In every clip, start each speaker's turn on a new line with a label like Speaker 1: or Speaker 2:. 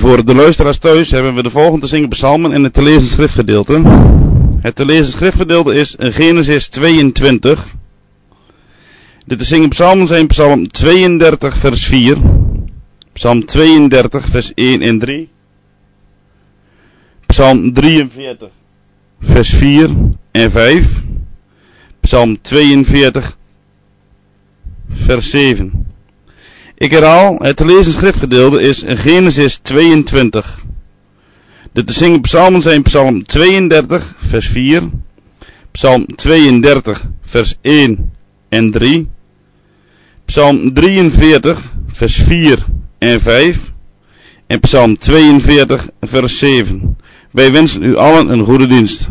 Speaker 1: Voor de luisteraars thuis hebben we de volgende zingen psalmen en het te lezen schriftgedeelte. Het te lezen schriftgedeelte is Genesis 22. De te zingen psalmen zijn psalm 32 vers 4, psalm 32 vers 1 en 3, psalm 43 vers 4 en 5, psalm 42 vers 7. Ik herhaal, het te lezen schriftgedeelte is Genesis 22. De te zingen psalmen zijn psalm 32 vers 4, psalm 32 vers 1 en 3, psalm 43 vers 4 en 5 en psalm 42 vers 7. Wij wensen u allen een goede dienst.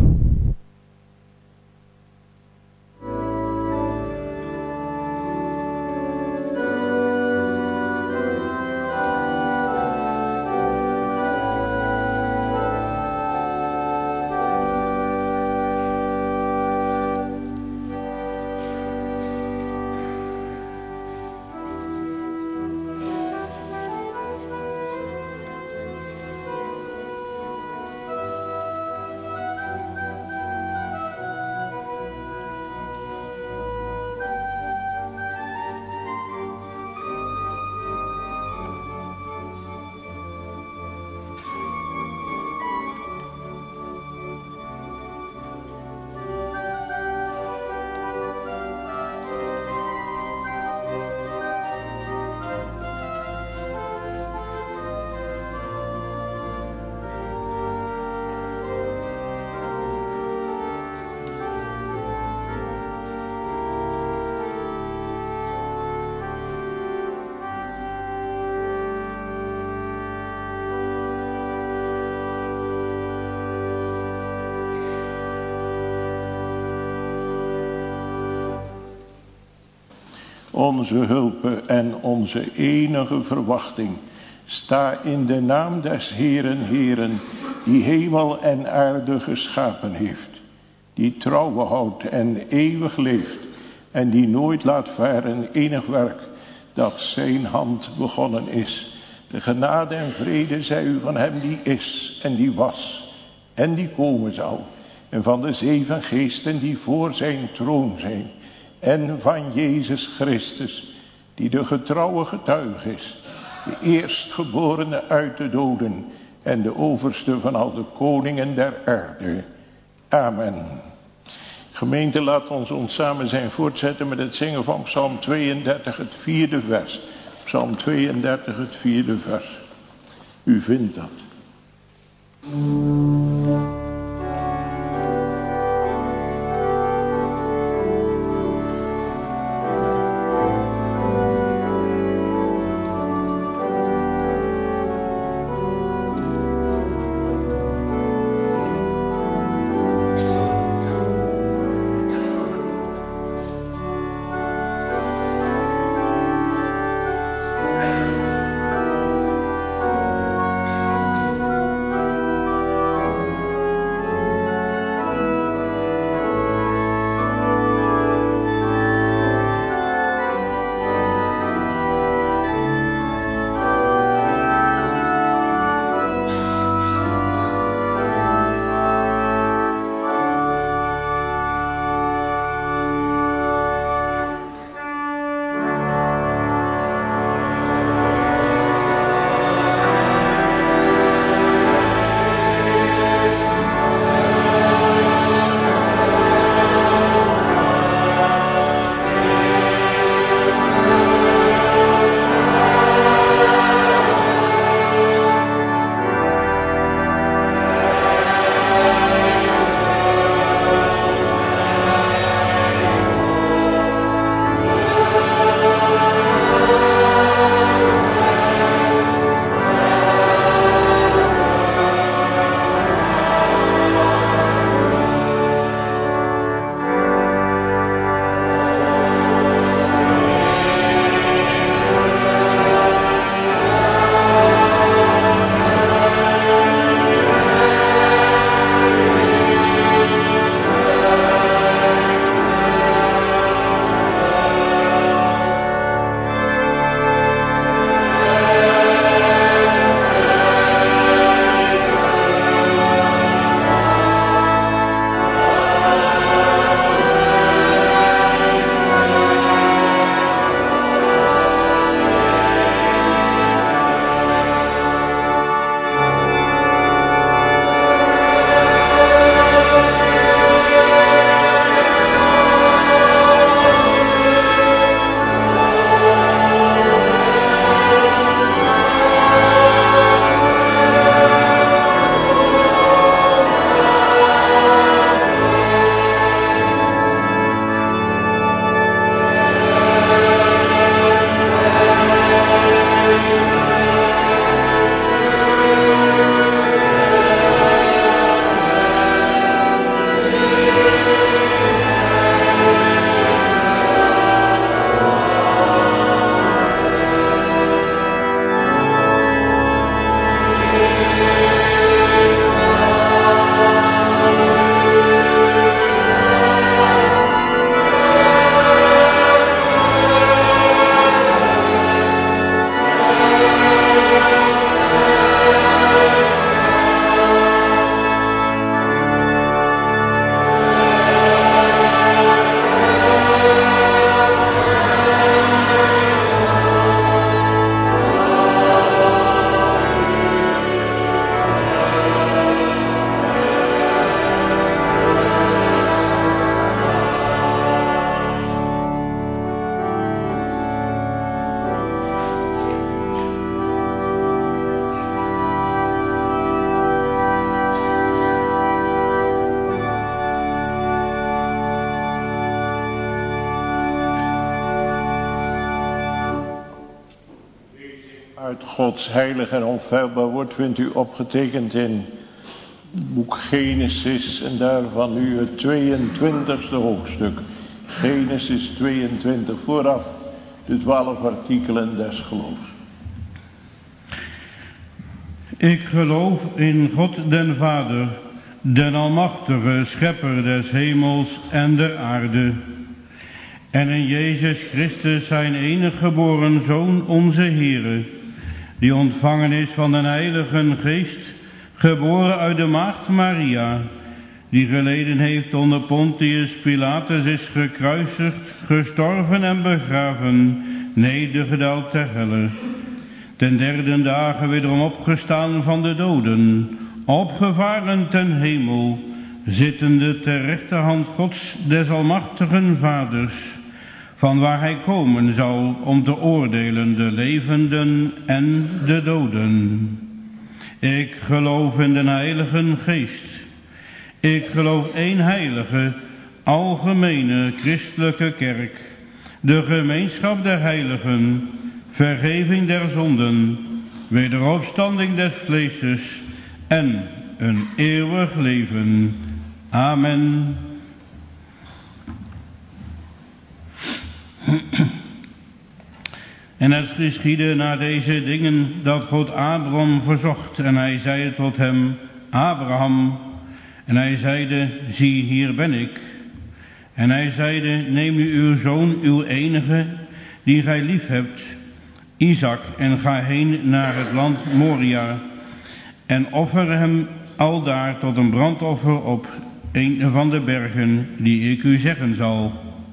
Speaker 2: Onze hulp en onze enige verwachting. Sta in de naam des Heeren, die hemel en aarde geschapen heeft. Die trouwe houdt en eeuwig leeft. En die nooit laat varen enig werk dat zijn hand begonnen is. De genade en vrede zij u van hem die is en die was en die komen zal. En van de 7 geesten die voor zijn troon zijn. En van Jezus Christus, die de getrouwe getuige is, de eerstgeborene uit de doden en de overste van al de koningen der aarde. Amen. Gemeente, laat ons samen zijn voortzetten met het zingen van Psalm 32, het 4e vers. Psalm 32, het 4e vers. U vindt dat. uit Gods heilig en onfeilbaar woord vindt u opgetekend in boek Genesis en daarvan nu het 22e hoofdstuk. Genesis 22, vooraf de 12 artikelen des geloofs.
Speaker 3: Ik geloof in God den Vader, den almachtige schepper des hemels en der aarde. En in Jezus Christus zijn enige geboren Zoon, onze Heere, die ontvangen is van den Heilige Geest, geboren uit de maagd Maria, die geleden heeft onder Pontius Pilatus, is gekruisigd, gestorven en begraven, nedergedaald ter helle. Ten derde dagen wederom opgestaan van de doden, opgevaren ten hemel, zittende ter rechterhand Gods des almachtigen Vaders, van waar hij komen zal om te oordelen de levenden en de doden. Ik geloof in den Heilige Geest. Ik geloof één heilige, algemene christelijke kerk, de gemeenschap der heiligen, vergeving der zonden, wederopstanding des vleeses en een eeuwig leven. Amen. En het geschiedde na deze dingen dat God Abraham verzocht en hij zeide tot hem, Abraham, en hij zeide, zie hier ben ik. En hij zeide, neem nu uw zoon, uw enige, die gij lief hebt, Isaac, en ga heen naar het land Moria en offer hem aldaar tot een brandoffer op een van de bergen die ik u zeggen zal.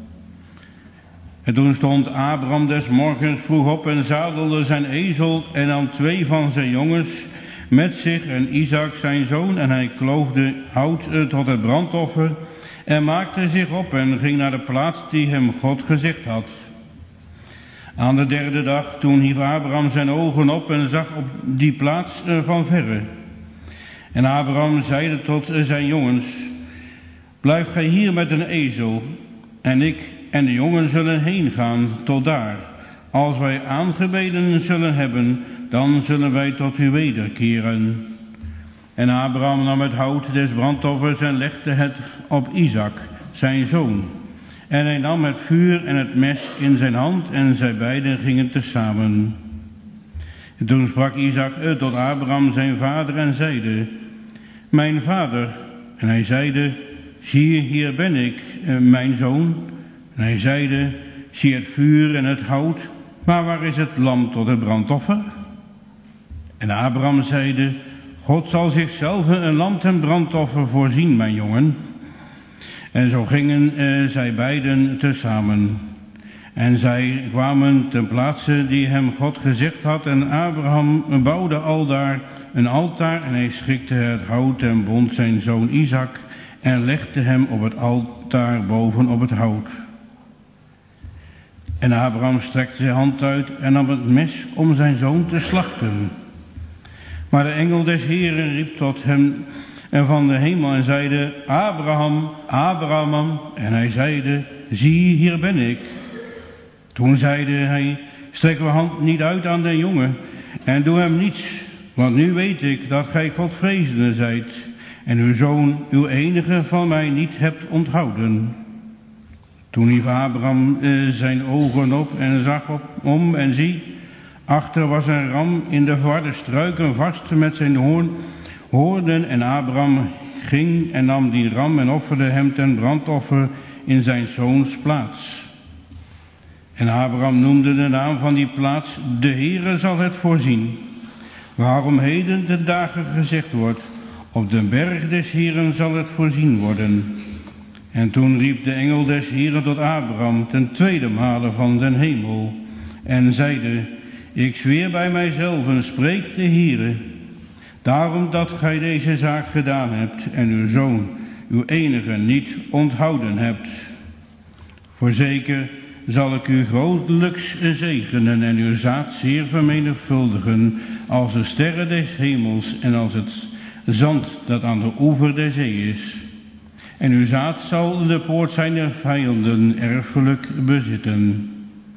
Speaker 3: En toen stond Abraham des morgens vroeg op en zadelde zijn ezel en nam 2 van zijn jongens met zich en Isaac zijn zoon, en hij kloofde hout tot het brandoffer en maakte zich op en ging naar de plaats die hem God gezegd had. Aan de derde dag, toen hief Abraham zijn ogen op en zag op die plaats van verre. En Abraham zeide tot zijn jongens, blijft gij hier met een ezel, en ik en de jongen zullen heen gaan tot daar. Als wij aangebeden zullen hebben, dan zullen wij tot u wederkeren. En Abraham nam het hout des brandoffers en legde het op Isaac, zijn zoon. En hij nam het vuur en het mes in zijn hand en zij beiden gingen tezamen. En toen sprak Isaac tot Abraham zijn vader en zeide, mijn vader. En hij zeide, zie hier ben ik, mijn zoon. En hij zeide, zie het vuur en het hout, maar waar is het lam tot het brandoffer? En Abraham zeide, God zal zichzelf een lam ten brandoffer voorzien, mijn jongen. En zo gingen zij beiden tezamen. En zij kwamen ten plaatse die hem God gezegd had, en Abraham bouwde aldaar een altaar, en hij schikte het hout en bond zijn zoon Isaac en legde hem op het altaar boven op het hout. En Abraham strekte zijn hand uit en nam het mes om zijn zoon te slachten. Maar de engel des Heeren riep tot hem van de hemel en zeide, Abraham, Abraham. En hij zeide, zie hier ben ik. Toen zeide hij, strek uw hand niet uit aan den jongen en doe hem niets, want nu weet ik dat gij Godvrezende zijt en uw zoon, uw enige, van mij niet hebt onthouden. Toen hief Abraham zijn ogen op en zag om en zie, achter was een ram in de verwarde struiken vast met zijn hoornen, en Abraham ging en nam die ram en offerde hem ten brandoffer in zijn zoons plaats. En Abraham noemde de naam van die plaats, de Heere zal het voorzien. Waarom heden de dagen gezegd wordt, op de berg des Heeren zal het voorzien worden. En toen riep de engel des Heeren tot Abraham ten tweede male van den hemel en zeide, ik zweer bij mijzelven, spreekt de Heere, daarom dat gij deze zaak gedaan hebt en uw zoon, uw enige, niet onthouden hebt. Voorzeker zal ik u grotelijks zegenen en uw zaad zeer vermenigvuldigen als de sterren des hemels en als het zand dat aan de oever der zee is. En uw zaad zal de poort zijn der vijanden erfelijk bezitten.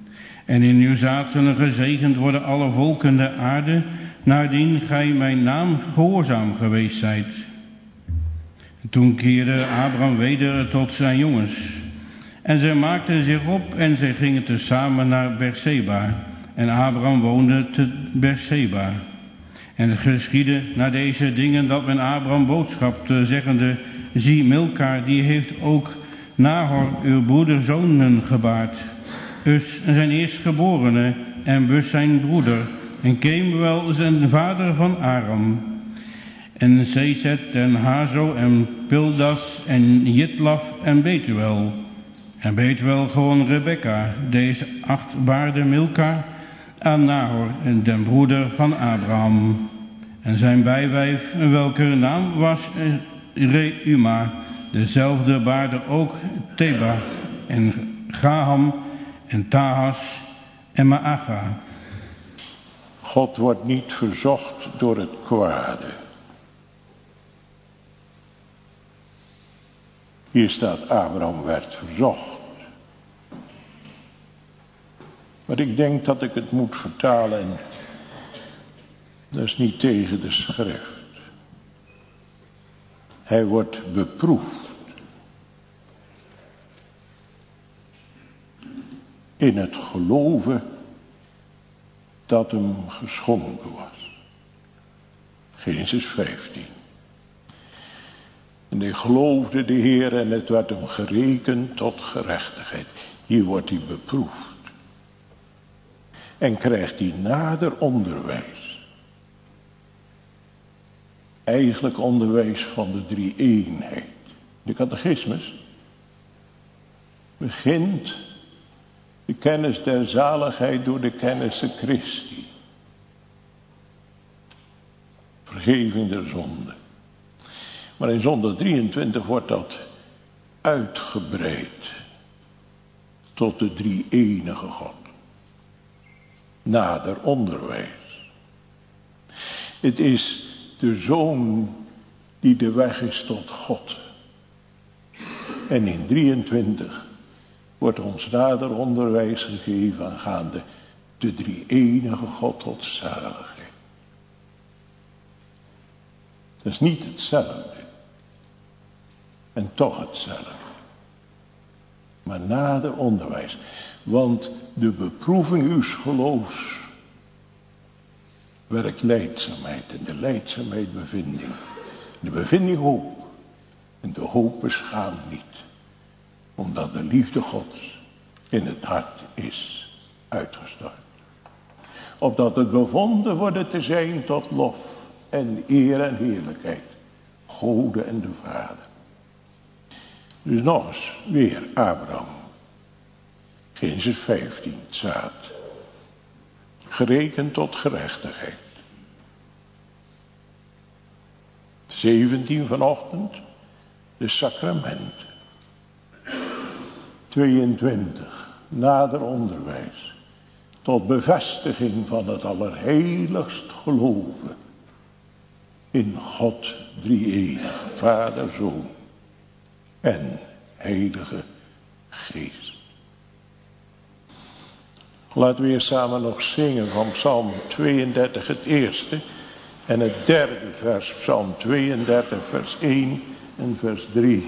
Speaker 3: En in uw zaad zullen gezegend worden alle volken der aarde, naardien gij mijn naam gehoorzaam geweest zijt. Toen keerde Abraham weder tot zijn jongens. En zij maakten zich op en zij gingen tezamen naar Berseba. En Abraham woonde te Berseba. En het geschiedde na deze dingen dat men Abraham boodschapte, zeggende: zie, Milka, die heeft ook Nahor, uw broeder, zonen gebaard. Us zijn eerstgeborene en Bus zijn broeder. En Kemuel zijn vader van Aram. En Sezet en Hazo en Pildas en Jitlaf en Betuel. En Betuel gewoon Rebekka, deze 8 baarde Milka aan Nahor, en den broeder van Abraham. En zijn bijwijf, welke naam was Reuma, dezelfde baarde ook Teba en Gaham en Tahas en Maacha.
Speaker 2: God wordt niet verzocht door het kwade. Hier staat: Abraham werd verzocht. Maar ik denk dat ik het moet vertalen, en dat is niet tegen de schrift. Hij wordt beproefd in het geloven dat hem geschonken was. Genesis 15. En hij geloofde de Heer en het werd hem gerekend tot gerechtigheid. Hier wordt hij beproefd. En krijgt hij nader onderwijs. Eigenlijk onderwijs van de drie-eenheid. De catechismus begint de kennis der zaligheid door de kennis Christi. Vergeving der zonde. Maar in zonde 23 wordt dat uitgebreid tot de drie-enige God. Nader onderwijs. Het is de Zoon die de weg is tot God. En in 23 wordt ons nader onderwijs gegeven aangaande de drie-enige God tot zaligheid. Dat is niet hetzelfde. En toch hetzelfde. Maar nader onderwijs. Want de beproeving uws geloofs werkt lijdzaamheid. En de lijdzaamheid bevinding. De bevinding hoop. En de hoop beschaamt niet. Omdat de liefde Gods in het hart is uitgestort. Opdat het bevonden worden te zijn tot lof en eer en heerlijkheid. Gode en de Vader. Dus nog eens weer Abraham. Genesis 15, het zaad. Gerekend tot gerechtigheid. 17 vanochtend, de sacramenten. 22, nader onderwijs. Tot bevestiging van het allerheiligst geloven. In God drie-enig, Vader, Zoon en Heilige Geest. Laten we eerst samen nog zingen van Psalm 32 het eerste en het derde vers, Psalm 32 vers 1 en vers 3.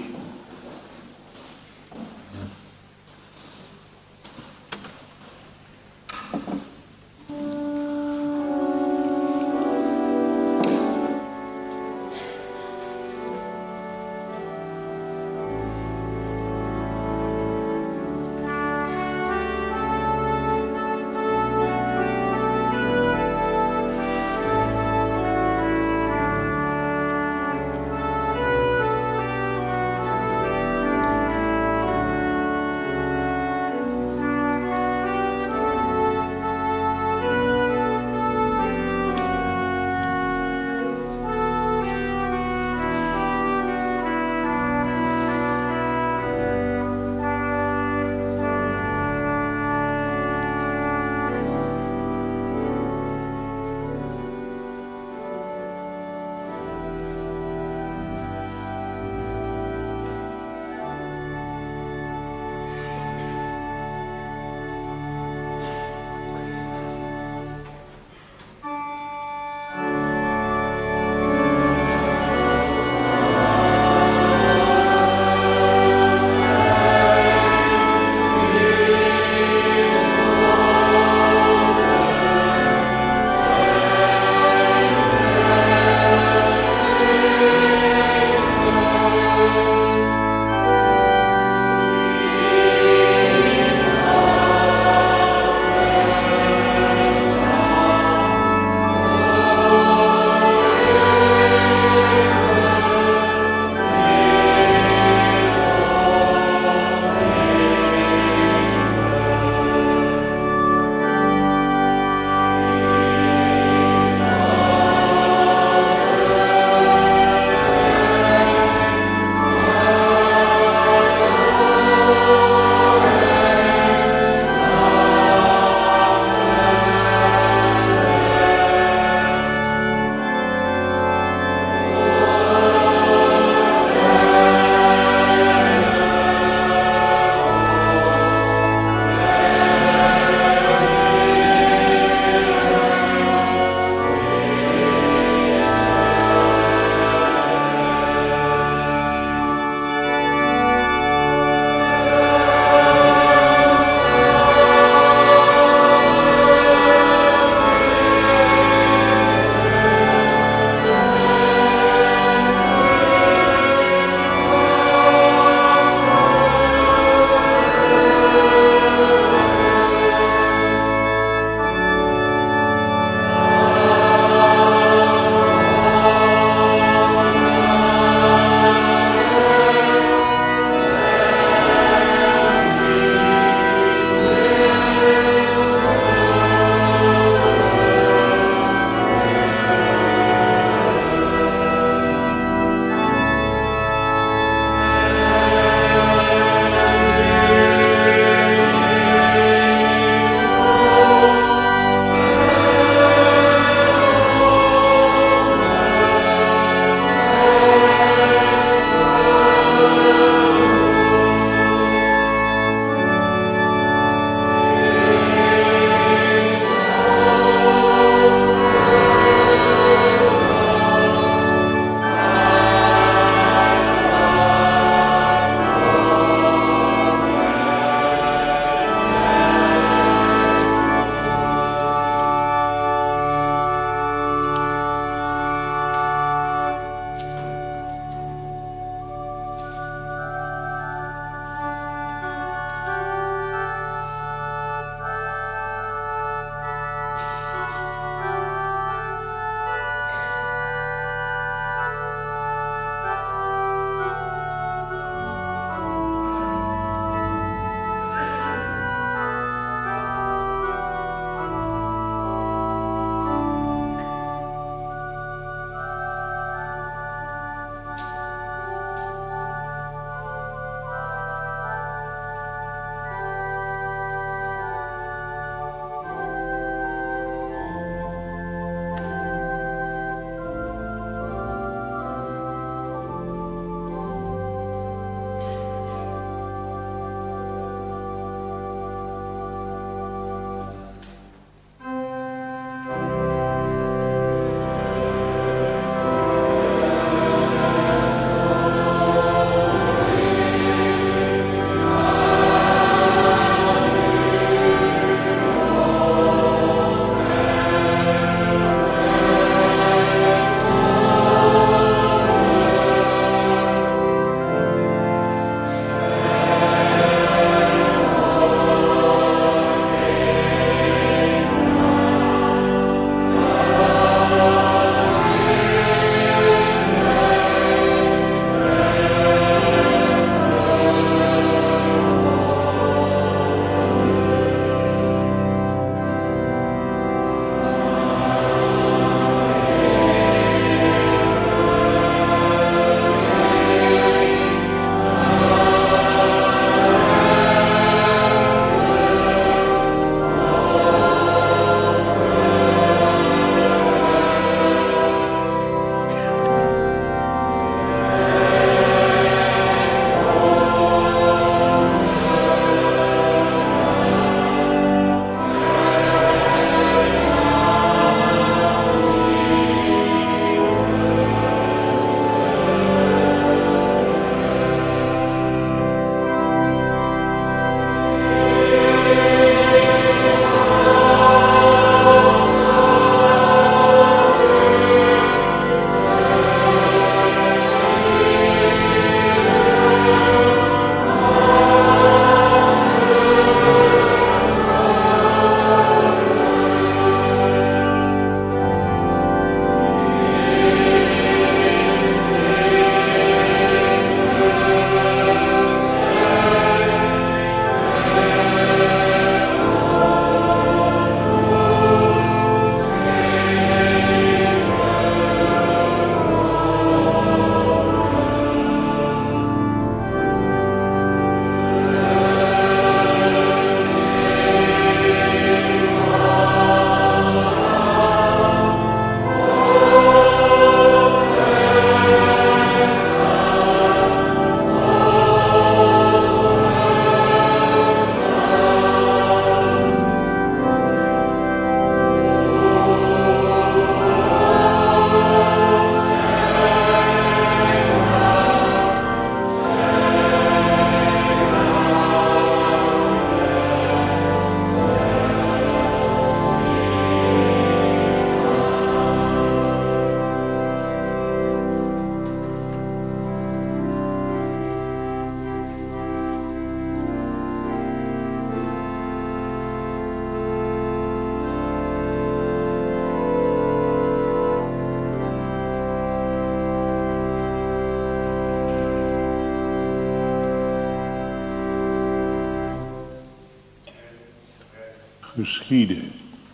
Speaker 2: geschieden.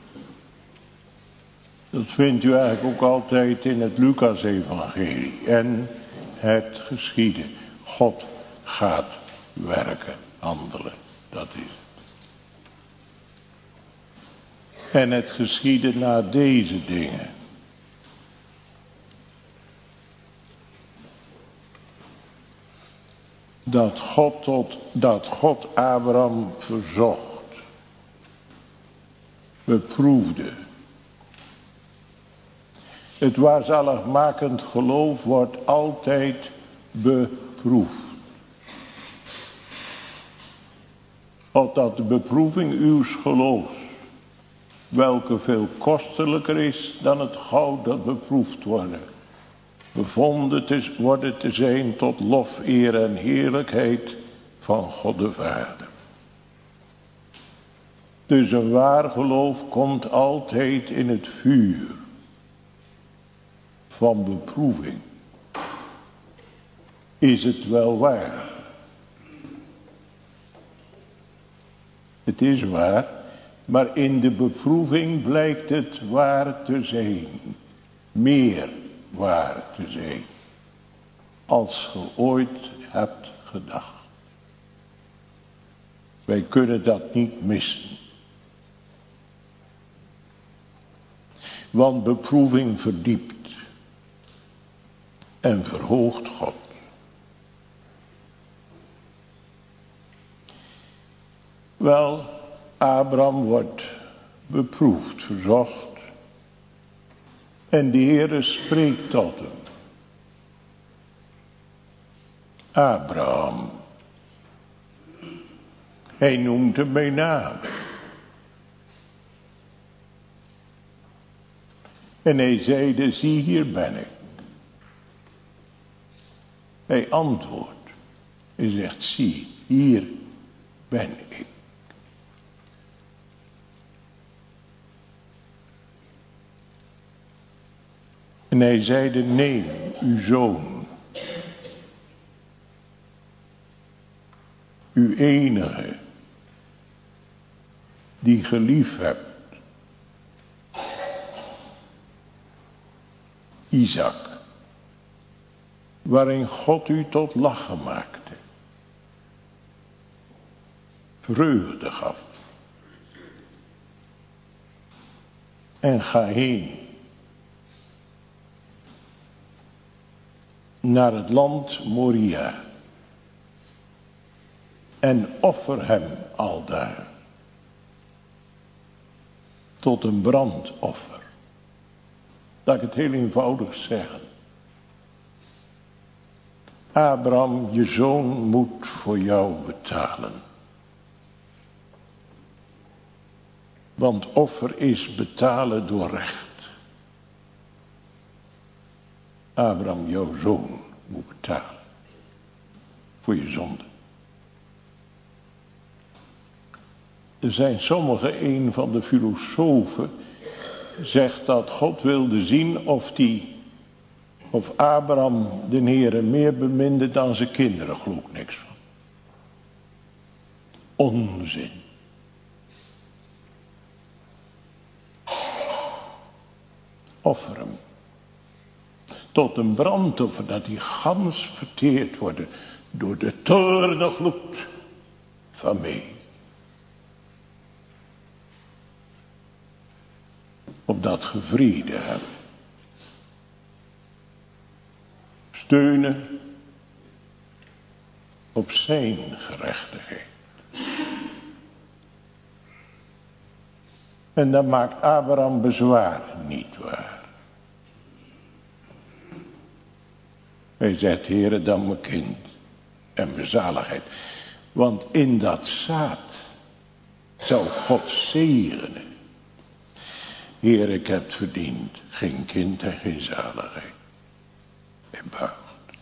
Speaker 2: Dat vindt u eigenlijk ook altijd in het Lucas-evangelie. En het geschieden. God gaat werken, handelen. Dat is het. En het geschieden naar deze dingen. Dat God Abraham verzocht. Beproefde. Het waarzaligmakend geloof wordt altijd beproefd. Opdat de beproeving uws geloofs, welke veel kostelijker is dan het goud dat beproefd wordt, bevonden worden te zijn tot lof, eer en heerlijkheid van God de Vader. Dus een waar geloof komt altijd in het vuur van beproeving. Is het wel waar? Het is waar, maar in de beproeving blijkt het waar te zijn. Meer waar te zijn. Als ge ooit hebt gedacht. Wij kunnen dat niet missen. Want beproeving verdiept. En verhoogt God. Wel, Abraham wordt beproefd, verzocht. En de Heere spreekt tot hem. Abraham. Hij noemt hem bij naam. En hij zeide, zie hier ben ik. Hij antwoordt. Hij zegt, zie, hier ben ik. En hij zeide, neem uw zoon, uw enige, die ge lief hebt, Isaac, waarin God u tot lachen maakte, vreugde gaf. En ga heen naar het land Moria en offer hem aldaar tot een brandoffer. Laat ik het heel eenvoudig zeggen. Abraham, je zoon moet voor jou betalen. Want offer is betalen door recht. Abraham, jouw zoon, moet betalen. Voor je zonde. Er zijn sommigen, een van de filosofen zegt dat God wilde zien of Abraham de Heere meer beminde dan zijn kinderen. Geloof niks van. Onzin. Offer hem. Tot een brandoffer dat die gans verteerd worden door de toorngloed van mij. Opdat ge vrede hebt. Steunen op zijn gerechtigheid. En dan maakt Abraham bezwaar, niet waar. Hij zegt, Heere, dan mijn kind en bezaligheid. Want in dat zaad zou God zegenen. Heer, ik heb het verdiend, geen kind en geen zaligheid. En buigt.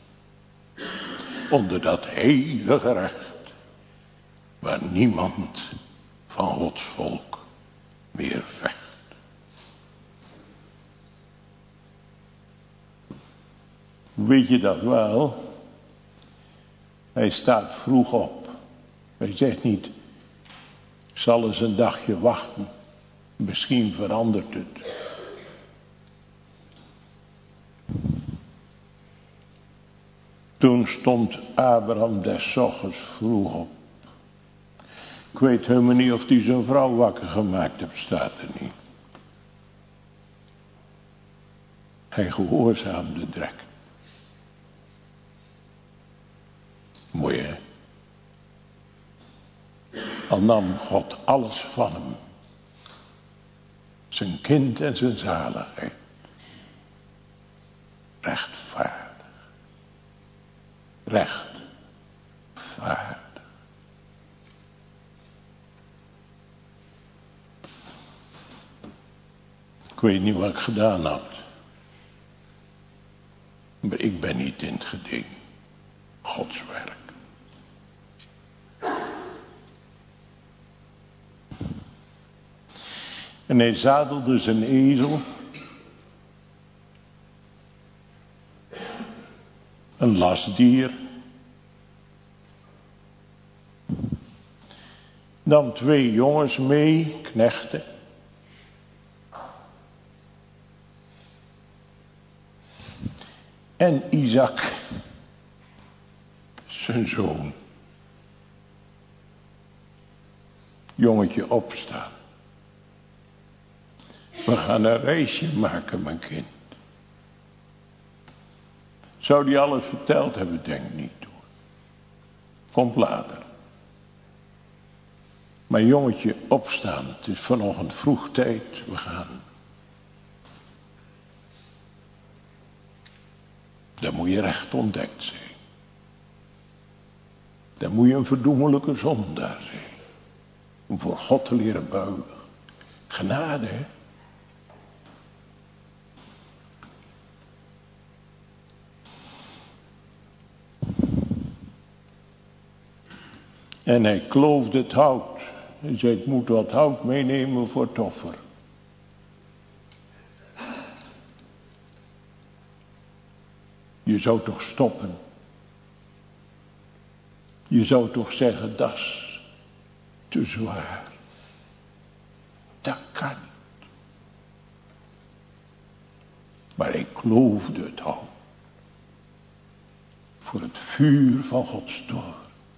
Speaker 2: Onder dat heilige recht, waar niemand van Gods volk meer vecht. Weet je dat wel? Hij staat vroeg op. Hij zegt niet, Zal eens een dagje wachten. Misschien verandert het. Toen stond Abraham des ochtends vroeg op. Ik weet helemaal niet of hij zijn vrouw wakker gemaakt heeft, staat er niet. Hij gehoorzaamde direct. Mooi hè? Al nam God alles van hem. Zijn kind en zijn zaligheid. Rechtvaardig. Rechtvaardig. Ik weet niet wat ik gedaan had. Maar ik ben niet in het geding. Gods werk. En hij zadelde zijn ezel. Een lastdier. Nam 2 jongens mee, knechten. En Isaac, zijn zoon. Jongetje opstaan. We gaan een reisje maken, mijn kind. Zou die alles verteld hebben? Denk niet hoor. Komt later. Maar jongetje opstaan. Het is vanochtend vroeg tijd. We gaan. Dan moet je recht ontdekt zijn. Dan moet je een verdoemelijke zondaar zijn. Om voor God te leren buigen. Genade hè. En hij kloofde het hout. Hij zei, ik moet wat hout meenemen voor het offer. Je zou toch stoppen. Je zou toch zeggen, dat is te zwaar. Dat kan niet. Maar hij kloofde het hout. Voor het vuur van Gods toorn.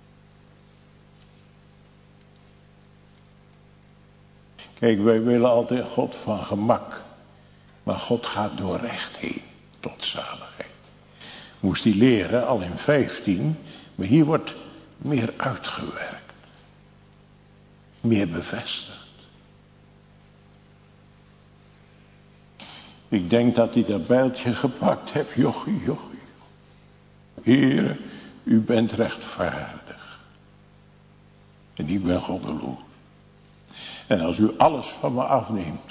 Speaker 2: Kijk, wij willen altijd God van gemak. Maar God gaat door recht heen tot zaligheid. Moest hij leren, al in 15. Maar hier wordt meer uitgewerkt. Meer bevestigd. Ik denk dat hij dat bijltje gepakt heeft. Jochie. Heere, u bent rechtvaardig. En ik ben goddeloos. En als u alles van me afneemt.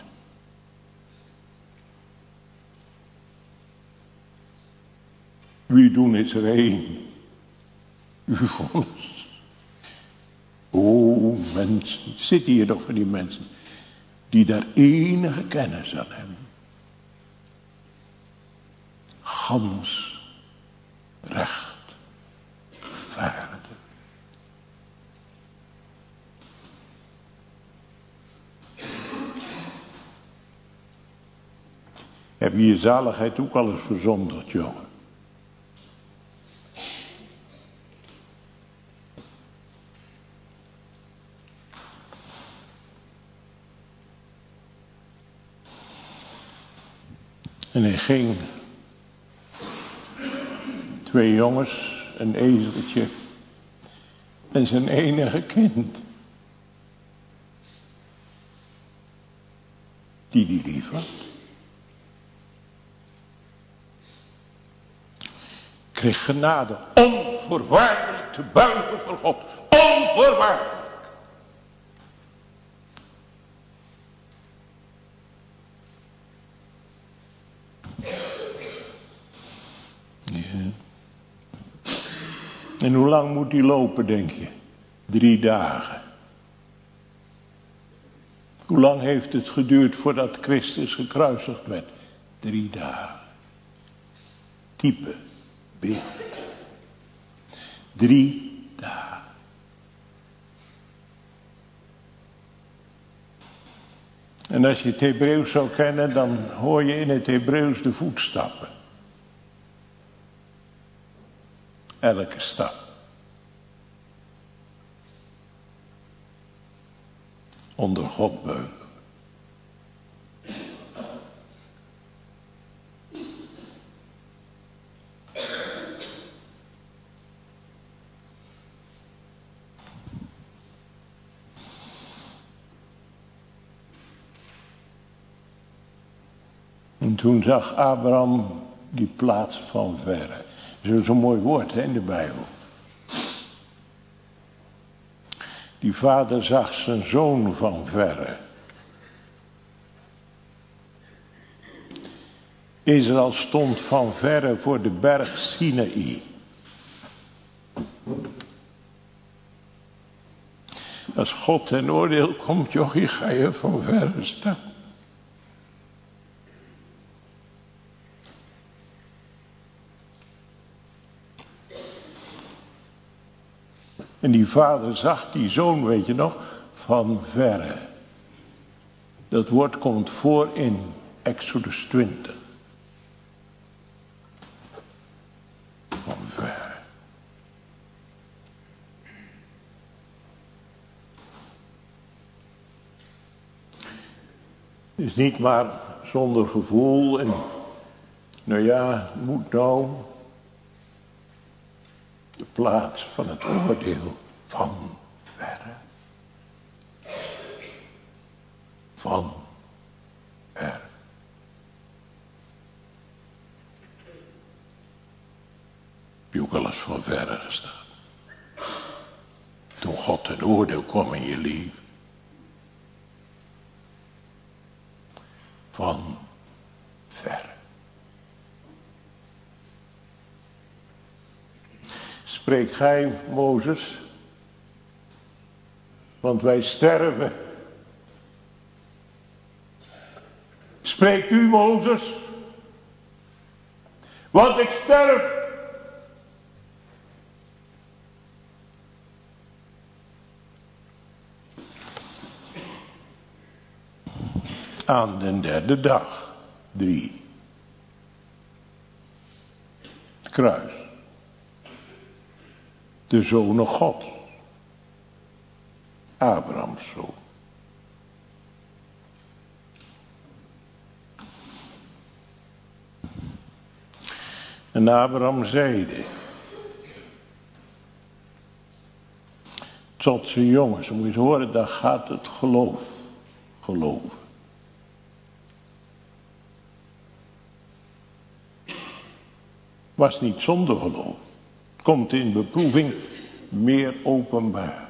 Speaker 2: Wie doen is er één. Uw vonnis. O mensen, zitten hier nog van die mensen. Die daar enige kennis aan hebben. Gans rechtvaardig. Heb je je zaligheid ook al eens verzondigd, jongen? En hij ging. 2 jongens, een ezeltje en zijn enige kind. Die lief had. Kreeg genade onvoorwaardelijk te buigen voor God. Onvoorwaardelijk. Ja. En hoe lang moet die lopen, denk je? 3 dagen. Hoe lang heeft het geduurd voordat Christus gekruisigd werd? 3 dagen. Type. Beeld. 3 dagen. En als je het Hebreeuws zou kennen, dan hoor je in het Hebreeuws de voetstappen. Elke stap. Onder God buigen. En toen zag Abraham die plaats van verre. Dat is zo'n mooi woord in de Bijbel. Die vader zag zijn zoon van verre. Israël stond van verre voor de berg Sinaï. Als God ten oordeel komt, jochie, ga je van verre staan. En die vader zag die zoon, weet je nog, van verre. Dat woord komt voor in Exodus 20. Van verre. Het is niet maar zonder gevoel en, nou ja, moet nou. De plaats van het oordeel van verre. Van verre. Heb je ook wel eens van verre gestaan? Toen God ten oordeel kwam in je leven. Van verre. Spreek gij, Mozes, want wij sterven. Spreekt u, Mozes, want ik sterf. Aan den derde dag, 3. Het kruis. De zonen God. Abrahams zoon. En Abraham zeide tot zijn jongens, moet je eens horen, daar gaat het geloof. Geloven. Was niet zonder geloof. Komt in beproeving meer openbaar.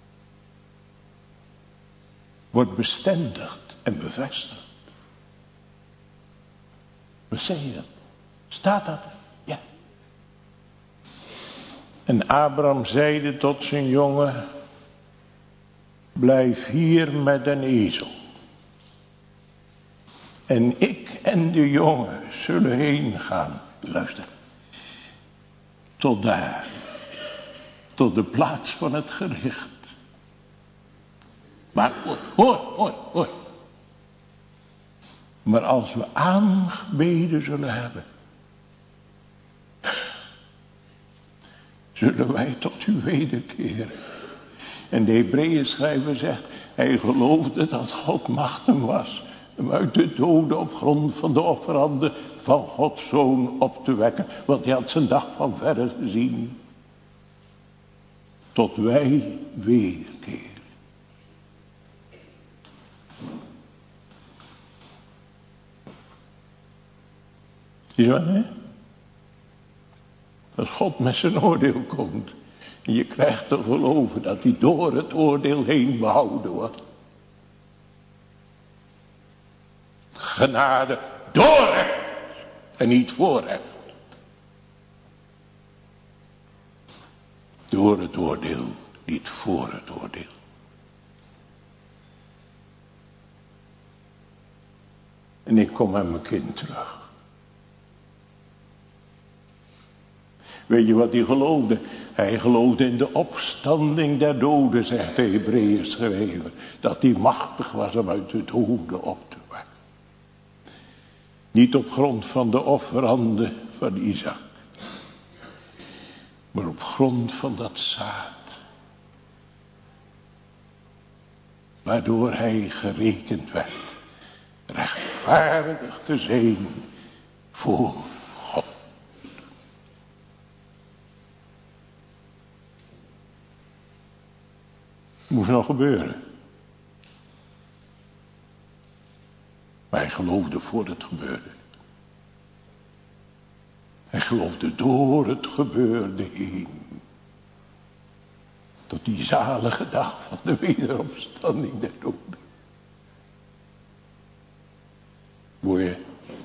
Speaker 2: Wordt bestendigd en bevestigd. Wat zeg je dat? Staat dat? Ja. En Abraham zeide tot zijn jongen, blijf hier met een ezel. En ik en de jongen zullen heen gaan. Luister. Tot daar. Tot de plaats van het gericht. Maar hoor. Maar als we aangebeden zullen hebben, zullen wij tot u wederkeren. En de Hebreeën schrijver zegt, hij geloofde dat God machtig was hem uit de doden op grond van de offeranden van Gods Zoon op te wekken. Want hij had zijn dag van verre gezien. Tot wij wederkeren. Zie je wat, hè? Als God met zijn oordeel komt. En je krijgt te geloven dat hij door het oordeel heen behouden wordt. Genade door recht en niet voor recht. Door het oordeel, niet voor het oordeel. En ik kom met mijn kind terug. Weet je wat hij geloofde? Hij geloofde in de opstanding der doden, zegt de Hebreeën schrijver. Dat hij machtig was om uit de doden op te wekken. Niet op grond van de offeranden van Isaac. Maar op grond van dat zaad. Waardoor hij gerekend werd. Rechtvaardig te zijn voor God. Moest nog gebeuren. Maar hij geloofde voor het gebeurde. Hij geloofde door het gebeurde heen. Tot die zalige dag van de wederopstanding der doden. Hoor je?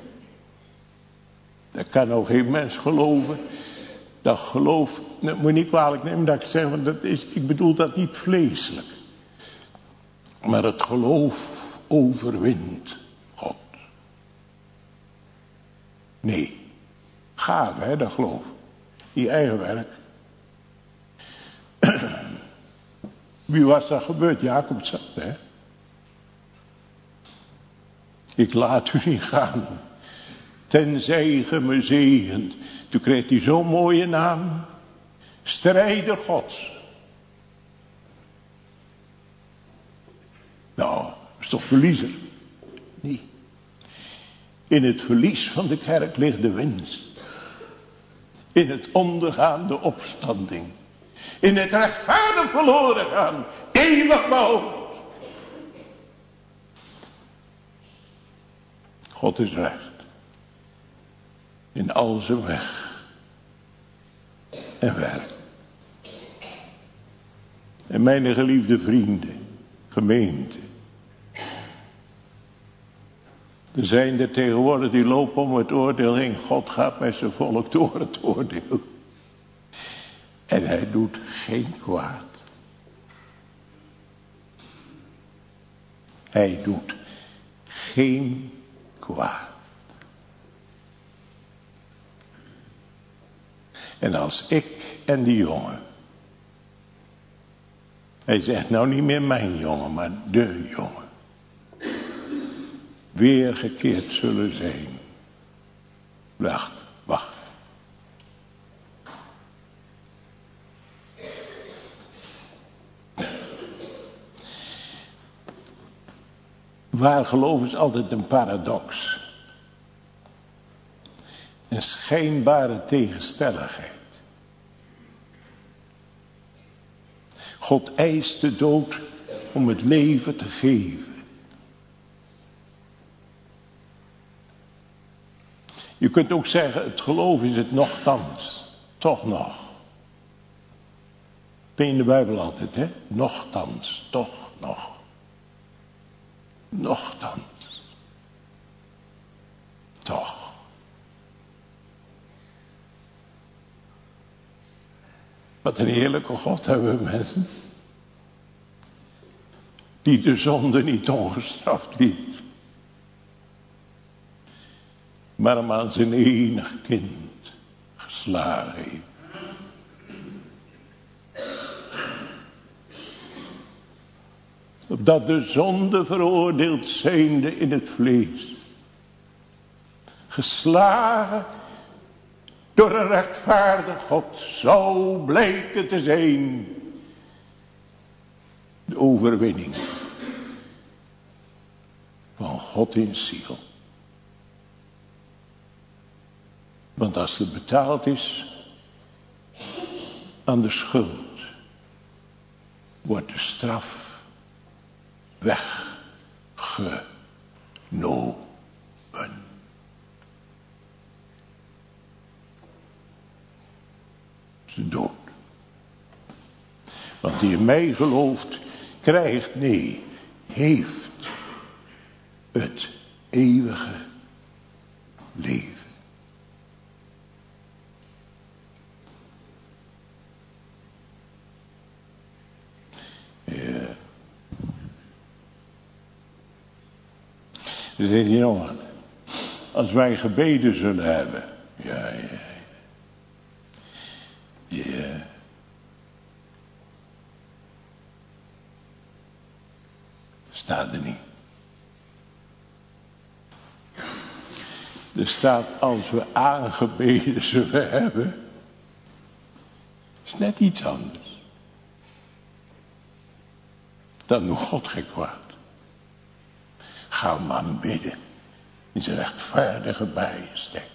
Speaker 2: Dat kan nou geen mens geloven. Dat geloof, dat moet je niet kwalijk nemen dat ik zeg, want ik bedoel dat niet vleeselijk. Maar het geloof overwint God. Nee, gaaf hè, dat geloof. Die eigen werk. Wie was dat gebeurd? Jacob zat, hè. Ik laat u niet gaan, tenzij ge me zegent. Toen kreeg hij zo'n mooie naam. Strijder Gods. Nou, is toch verliezer? Nee. In het verlies van de kerk ligt de winst. In het ondergaan de opstanding. In het rechtvaardig verloren gaan. Eeuwig behoud. God is recht. In al zijn weg. En werk. En mijn geliefde vrienden. Gemeente. Er zijn er tegenwoordig die lopen om het oordeel heen. God gaat met zijn volk door het oordeel. En hij doet geen kwaad. Hij doet geen kwaad. En als ik en die jongen. Hij zegt nou niet meer mijn jongen, maar de jongen. Weergekeerd zullen zijn. Wacht. Waar geloof is altijd een paradox. Een schijnbare tegenstelligheid. God eist de dood om het leven te geven. Je kunt ook zeggen, het geloof is het nochtans. Toch nog. Ben je in de Bijbel altijd, hè? Nochtans, toch nog. Nochtans. Toch. Wat een heerlijke God hebben we mensen. Die de zonde niet ongestraft liet. Maar hem aan zijn enig kind geslagen heeft. Opdat de zonde veroordeeld zijnde in het vlees. Geslagen door een rechtvaardig God zou blijken te zijn. De overwinning van God in ziel. Want als het betaald is aan de schuld, wordt de straf weggenomen. De dood. Want die in mij gelooft, krijgt, nee, heeft het eeuwige leven. Dan zegt die jongen, als wij gebeden zullen hebben. Ja. Staat er niet. Er staat als we aangebeden zullen hebben. Is net iets anders. Dan doet God geen kwaad. Ga hem aanbidden. In zijn rechtvaardige bijen steekt.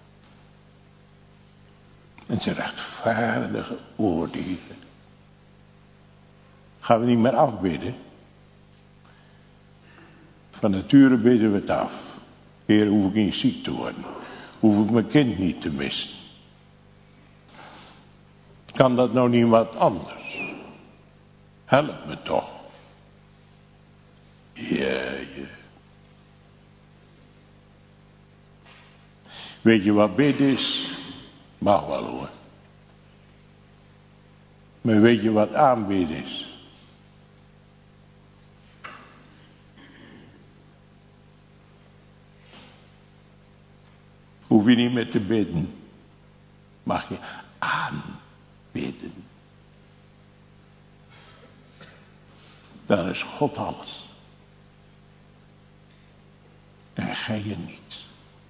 Speaker 2: En zijn rechtvaardige oordelen. Gaan we niet meer afbidden. Van nature bidden we het af. Heer, hoef ik niet ziek te worden. Hoef ik mijn kind niet te missen. Kan dat nou niet wat anders? Help me toch. Ja. Weet je wat bidden is? Mag wel hoor. Maar weet je wat aanbidden is? Hoef je niet meer te bidden. Mag je aanbidden. Dan is God alles. En gij je niets.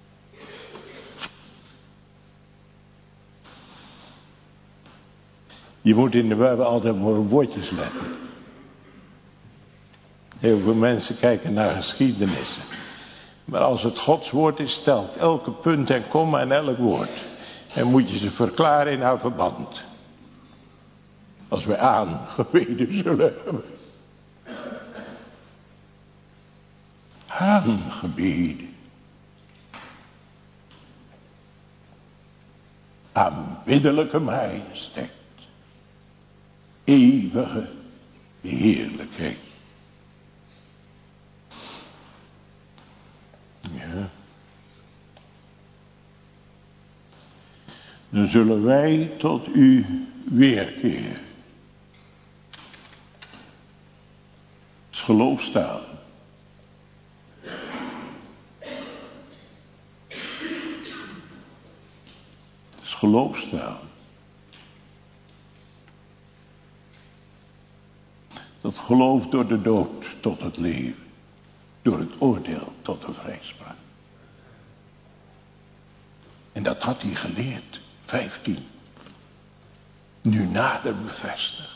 Speaker 2: Je moet in de Bijbel altijd voor woordjes letten. Heel veel mensen kijken naar geschiedenissen. Maar als het Gods woord is, telt elke punt en komma en elk woord. En moet je ze verklaren in haar verband. Als wij aangebeden zullen hebben. Aangebeden. Aanbiddelijke majesteit. Eeuwige heerlijkheid. Ja. Dan zullen wij tot u weerkeren. Het is geloofstaal. Het is geloofstaal. Dat geloof door de dood tot het leven. Door het oordeel tot de vrijspraak. En dat had hij geleerd. 15. Nu nader bevestigd.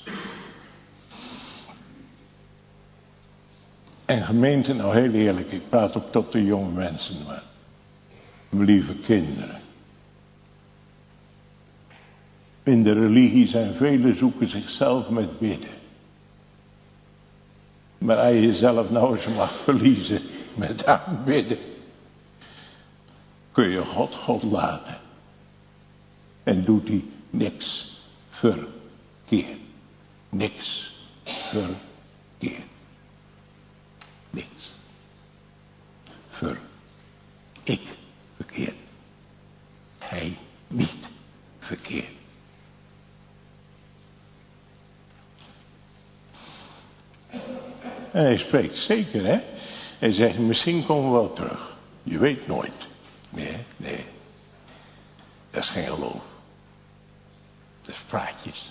Speaker 2: En gemeente, nou heel eerlijk, ik praat ook tot de jonge mensen, maar lieve kinderen. In de religie zijn velen zoeken zichzelf met bidden. Maar als je jezelf nou eens mag verliezen met aanbidden, kun je God laten. En doet hij niks verkeerd. Niks verkeerd. Niks. Ik verkeerd. Hij niet verkeerd. En hij spreekt zeker, hè. Hij zegt, misschien komen we wel terug. Je weet nooit. Nee. Dat is geen geloof. Dat is praatjes.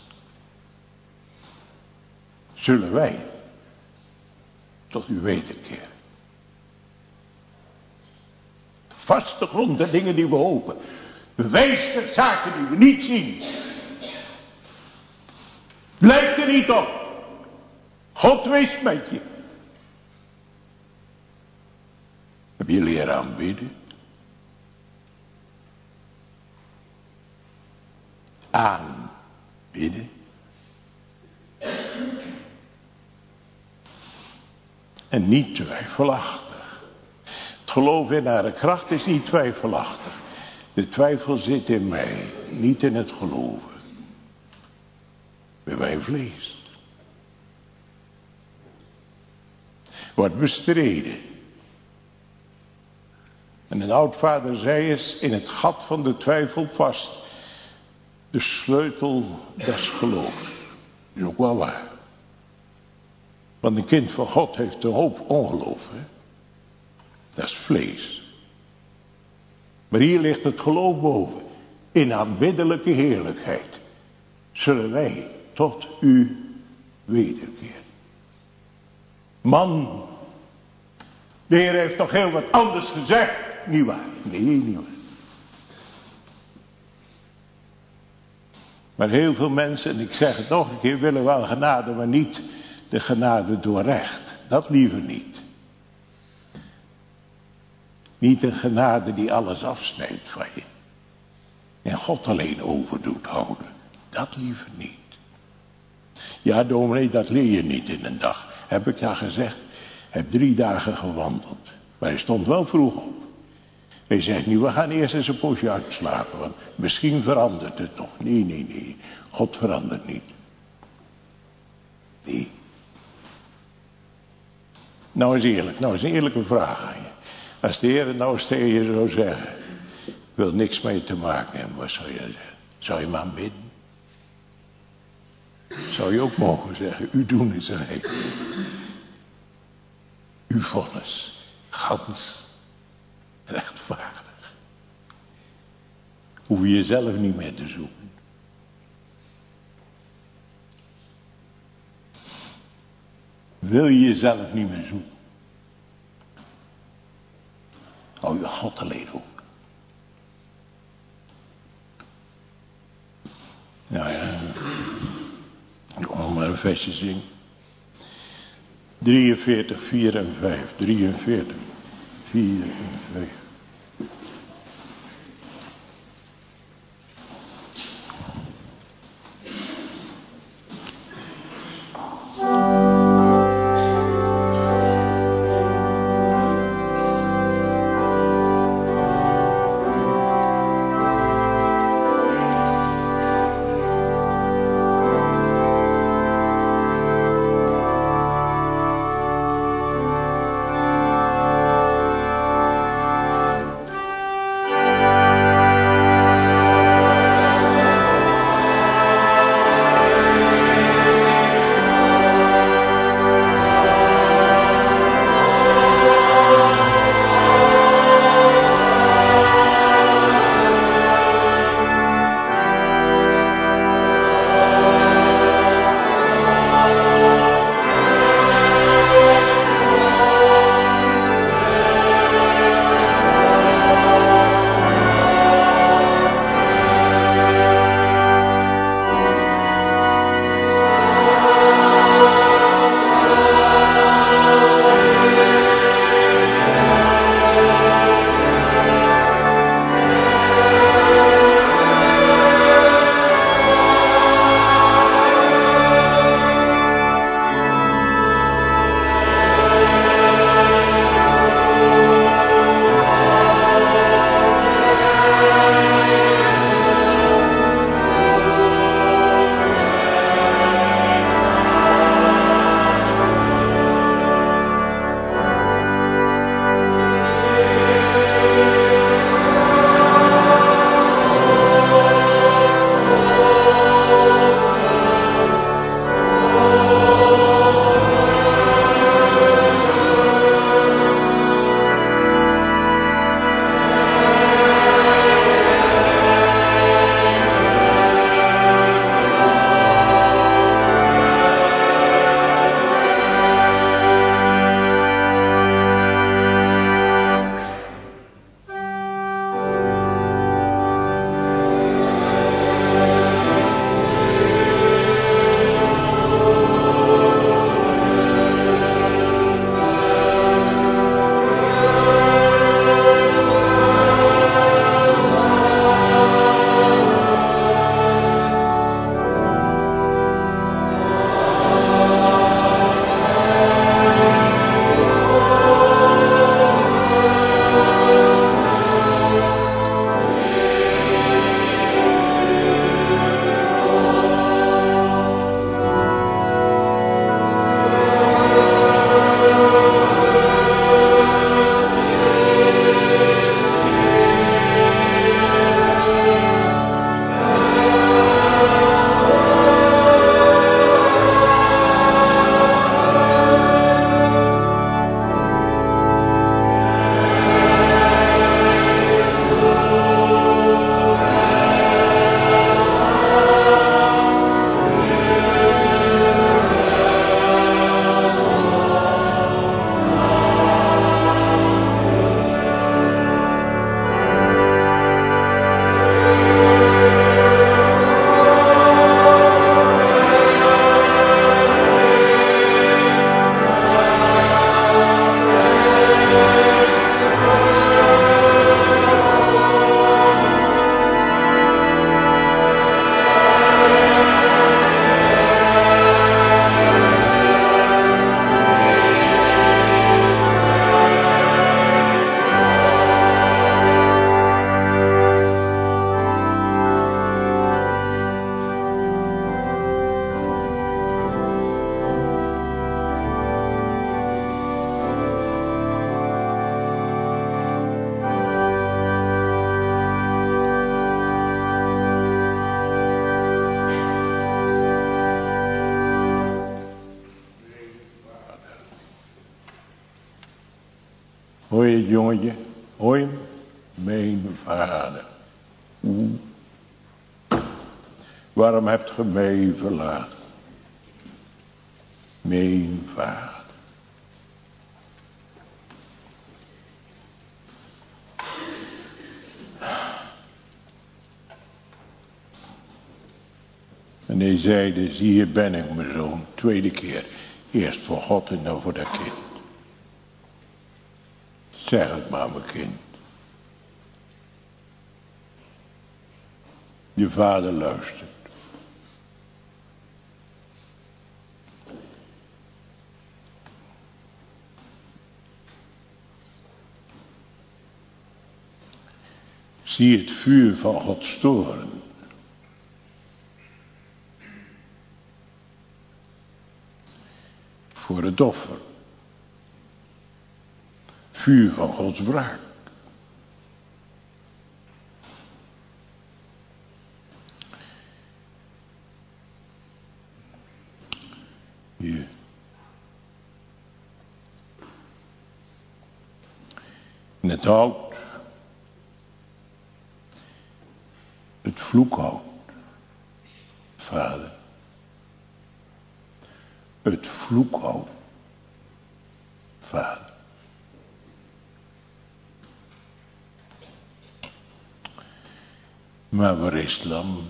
Speaker 2: Zullen wij tot u wederkeren. Vaste grond, de dingen die we hopen. Bewijs de zaken die we niet zien. Lijkt er niet op. God wees met je. Heb je leren aanbidden? Aanbidden. En niet twijfelachtig. Het geloof in haar kracht is niet twijfelachtig. De twijfel zit in mij, niet in het geloven. Bij mijn vlees. Wordt bestreden. En een oudvader zei eens, in het gat van de twijfel past de sleutel des geloofs. Dat is ook wel waar. Want een kind van God heeft een hoop ongeloof. Hè? Dat is vlees. Maar hier ligt het geloof boven. In aanbiddelijke heerlijkheid zullen wij tot u wederkeren. Man De Heer heeft toch heel wat anders gezegd. Niet waar? Nee, niet waar. Maar heel veel mensen, en ik zeg het nog een keer, willen wel genade, maar niet de genade door recht. Dat liever niet. Niet een genade die alles afsnijdt van je. En God alleen over doet houden. Dat liever niet. Ja, dominee, dat leer je niet in een dag. Heb ik ja gezegd. Heb 3 dagen gewandeld. Maar hij stond wel vroeg op. Hij zegt nu, we gaan eerst eens een poosje uitslapen. Want misschien verandert het nog. Nee, nee, nee. God verandert niet. Nee. Nou eens eerlijk. Nou eens een eerlijke vraag aan je. Als de Heer nou eens tegen je zou zeggen. Ik wil niks mee te maken hebben. Wat zou je zeggen? Zou je maar bidden? Zou je ook mogen zeggen. U doen is rijk. Uw vonnis. Gans. Rechtvaardig. Hoef je jezelf niet meer te zoeken. Wil je jezelf niet meer zoeken? Hou je God alleen ook. Nou ja. Ik wil maar een versje zingen. 43, 4 en 5. 43, 4 en 5. Hoor je het, jongetje? Hoor je hem? Mijn vader. Waarom hebt ge mij verlaten? Mijn vader. En hij zeide, zie hier ben ik mijn zoon. Tweede keer. Eerst voor God en dan voor dat kind. Zeg het maar, mijn kind. Je vader luistert. Zie het vuur van Gods toorn. Voor het offer. Vuur van Gods wraak. Hier. En het hout. Het vloekhout. Vader. Het vloekhout. Vader. Maar waar is het lam?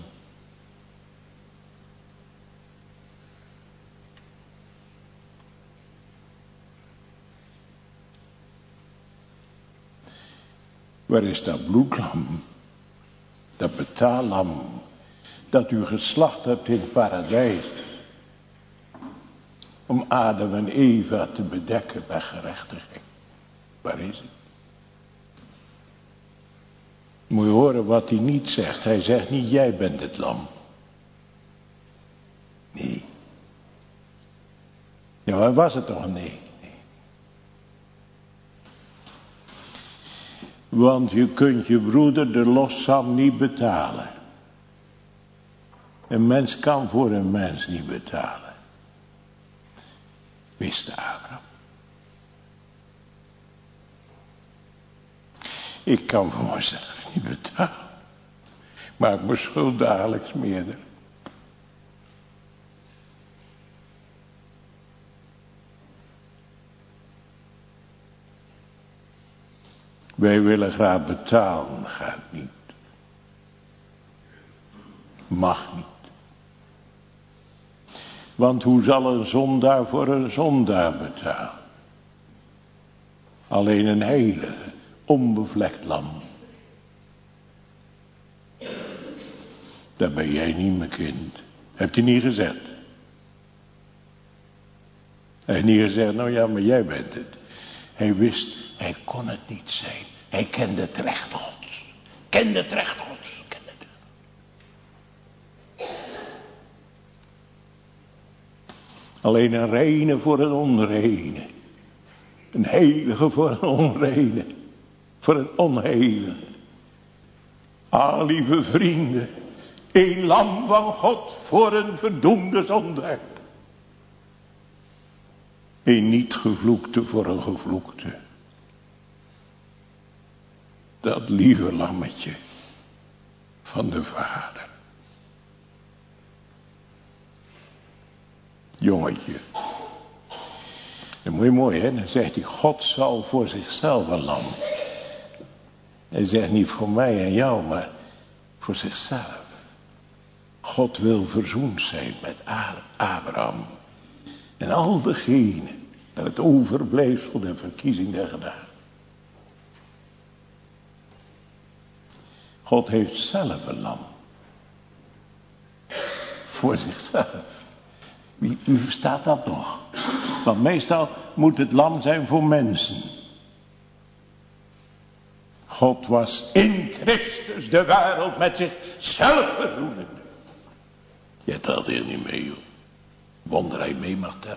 Speaker 2: Waar is dat bloedlam? Dat betaallam. Dat u geslacht hebt in het paradijs. Om Adam en Eva te bedekken bij gerechtigheid. Waar is het? Moet je horen wat hij niet zegt. Hij zegt niet, jij bent het lam. Nee. Ja, maar was het toch? Nee. Want je kunt je broeder de lossam niet betalen. Een mens kan voor een mens niet betalen. Wist Abraham. Ik kan voor mezelf niet betalen. Maar ik mijn schuld dagelijks meerder. Wij willen graag betalen, gaat niet. Mag niet. Want hoe zal een zondaar voor een zondaar betalen? Alleen een heilige, onbevlekt lam. Dat ben jij niet, mijn kind. Hebt hij niet gezegd? Hij heeft niet gezegd, nou ja, maar jij bent het. Hij wist, hij kon het niet zijn. Hij kende het recht Gods. Kende het recht Gods. Kende het. Alleen een reine voor een onreine. Een heilige voor een onreine. Voor een onheilige. Ah, lieve vrienden. Een lam van God voor een verdoemde zondaar. Een niet gevloekte voor een gevloekte. Dat lieve lammetje van de Vader. Jongetje. Dat moet je mooi, hè? Dan zegt hij, God zal voor zichzelf een lam. Hij zegt niet voor mij en jou, maar voor zichzelf. God wil verzoend zijn met Abraham. En al degenen, en het overblijfsel der verkiezing der genade. God heeft zelf een lam. Voor zichzelf. U verstaat dat nog? Want meestal moet het lam zijn voor mensen. God was in Christus de wereld met zichzelf verzoenende. Je telt heel niet mee, joh. Wonder hij mee mag tellen.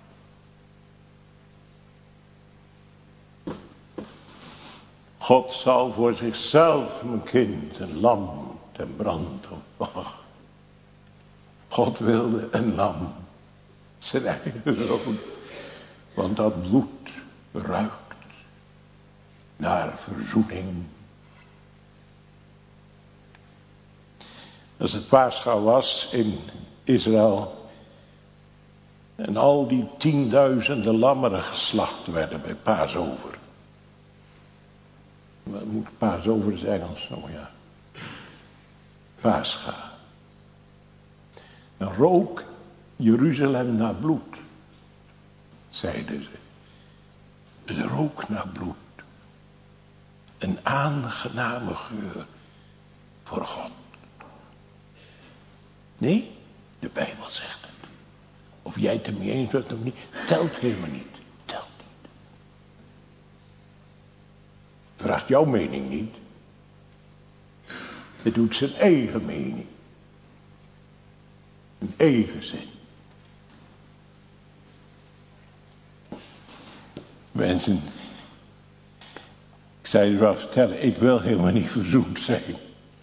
Speaker 2: God zal voor zichzelf, mijn kind, een lam ten brand op. God wilde een lam. Zijn eigen zoon. Want dat bloed ruikt. naar verzoening. Als het Paascha was in Israël en al die 10.000 lammeren geslacht werden bij Paasover. Wat moet Paasover zijn Engels? Oh ja. Paascha. Dan rook Jeruzalem naar bloed, zeiden ze. Het rook naar bloed. Een aangename geur voor God. Nee, de Bijbel zegt het. Of jij het ermee eens bent of niet, telt helemaal niet. Telt niet. Vraagt jouw mening niet. Het doet zijn eigen mening. Een eigen zin. Mensen, ik zou je wel vertellen, ik wil helemaal niet verzoend zijn.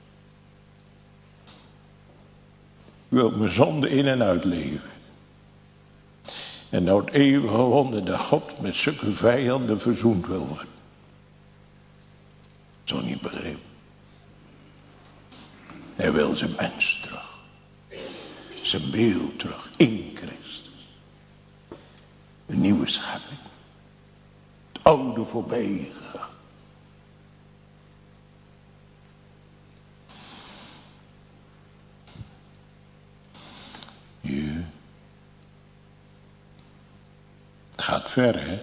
Speaker 2: Ik wil mijn zonde in en uitleven. En nou het eeuwige wonder dat God met zulke vijanden verzoend wil worden. Zo niet begrepen. Hij wil zijn mens terug. Zijn beeld terug in Christus. Een nieuwe schepping. Het oude voorbij gegaan. Ja. Het gaat ver, hè?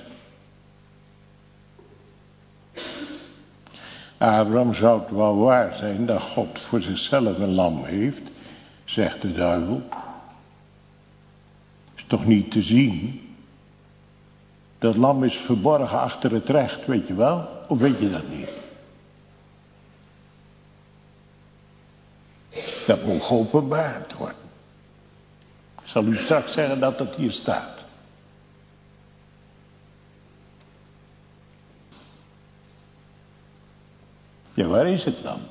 Speaker 2: Abraham zou het wel waar zijn dat God voor zichzelf een lam heeft, zegt de duivel. Is toch niet te zien? Dat lam is verborgen achter het recht, weet je wel? Of weet je dat niet? Dat moet geopenbaard worden. Ik zal u straks zeggen dat dat hier staat. Ja, waar is het lam?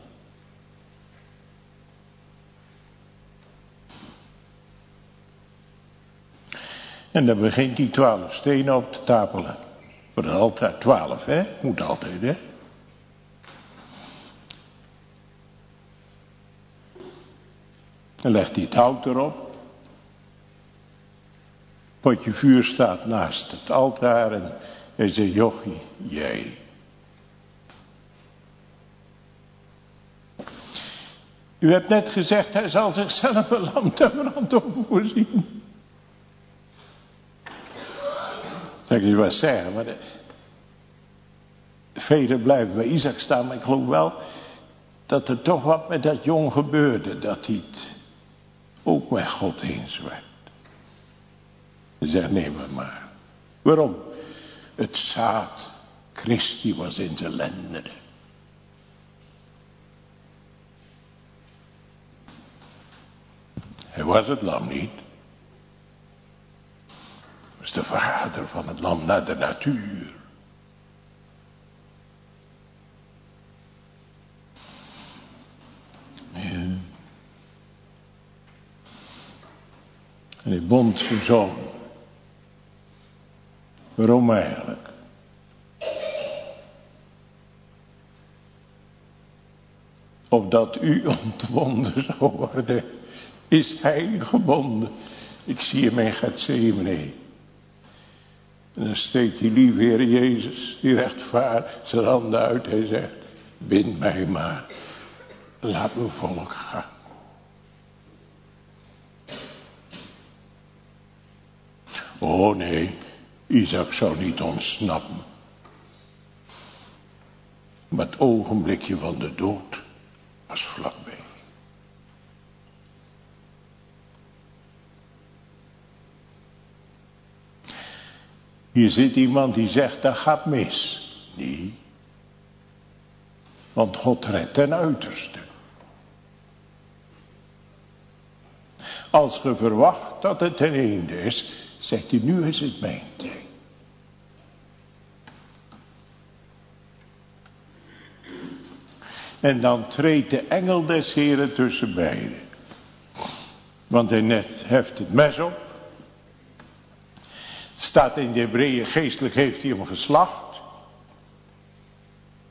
Speaker 2: En dan begint die 12 stenen op te tapelen. Voor het altaar 12, hè? Moet altijd, hè? Dan legt hij het hout erop. Potje vuur staat naast het altaar en hij zegt, jochie, jij. U hebt net gezegd, hij zal zichzelf een lam ter brandoffer voorzien. Zal ik je wat zeggen, maar velen blijven bij Isaac staan, maar ik geloof wel dat er toch wat met dat jong gebeurde, dat hij het ook met God eens werd. Hij zegt, neem me maar. Waarom? Het zaad Christi was in zijn lendenen. Hij was het lam niet. Hij was de vader van het lam naar de natuur. Ja. En hij bond zijn zoon. Waarom eigenlijk? Opdat u ontbonden zou worden, is hij gebonden. Ik zie hem in Gethsemane. En dan steekt die lieve Heer Jezus, die rechtvaardig, zijn handen uit. Hij zegt, bind mij maar. Laat mijn volk gaan. Oh nee, Isaac zou niet ontsnappen. Maar het ogenblikje van de dood was vlakbij. Hier zit iemand die zegt, dat gaat mis. Nee. Want God redt ten uiterste. Als ge verwacht dat het ten einde is, zegt hij, nu is het mijn tijd. En dan treedt de engel des Heren tussen beiden. Want hij heft het mes op. Staat in de Hebreeën, geestelijk heeft hij hem geslacht.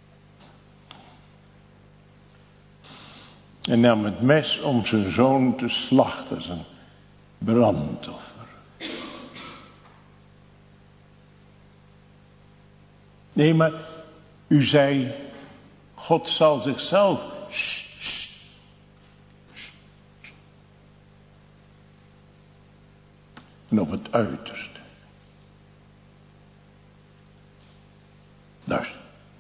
Speaker 2: En nam het mes om zijn zoon te slachten, zijn brandoffer. Nee, maar u zei, God zal zichzelf... En op het uiterste. Dus.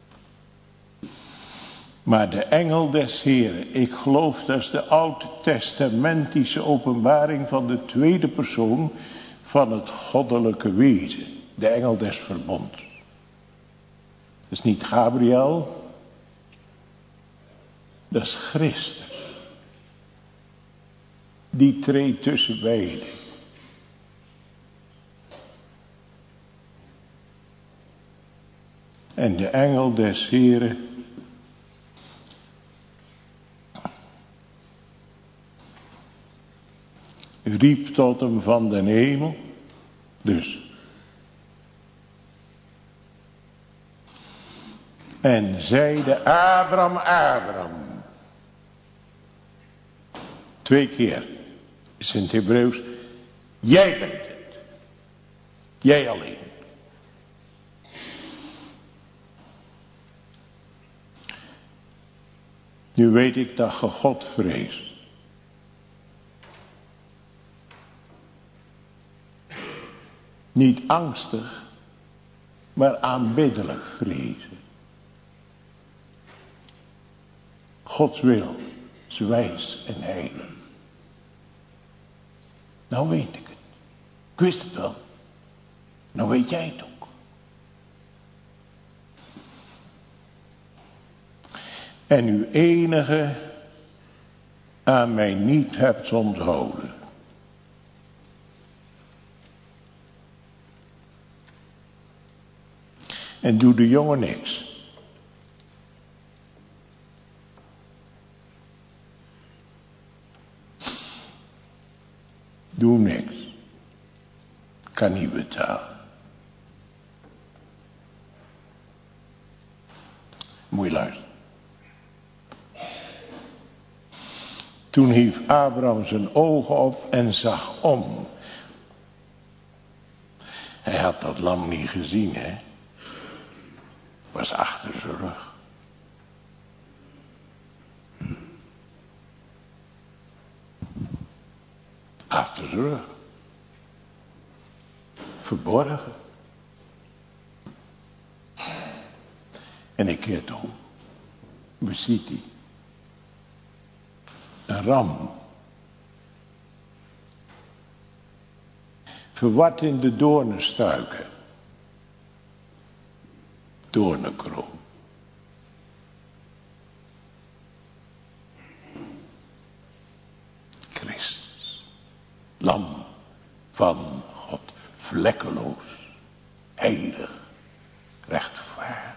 Speaker 2: Maar de engel des Heren, ik geloof dat is de oud-testamentische openbaring van de tweede persoon van het goddelijke wezen. De engel des verbonds. Dat is niet Gabriel, dat is Christus. Die treedt tussen beiden. En de engel des Heren riep tot hem van den hemel. Dus. En zeide Abraham, Abraham. 2 keer is in het Hebreeuws. Jij bent het. Jij alleen. Nu weet ik dat je God vreest. Niet angstig, maar aanbiddelijk vrezen. Gods wil is wijs en heilig. Nou weet ik het. Ik wist het wel. Nou weet jij het ook. En uw enige aan mij niet hebt onthouden. En doe de jongen niks. Doe niks. Kan niet betalen. Moet je luisteren. Toen hief Abraham zijn ogen op en zag om. Hij had dat lam niet gezien, hè. Was achter zijn rug. Achter zijn rug. Verborgen. En ik keert om. Waar ziet hij? Een ram. Verward in de doornenstruiken. Doornenkroon. Christus. Lam van God. Vlekkeloos. Heilig. Rechtvaardig.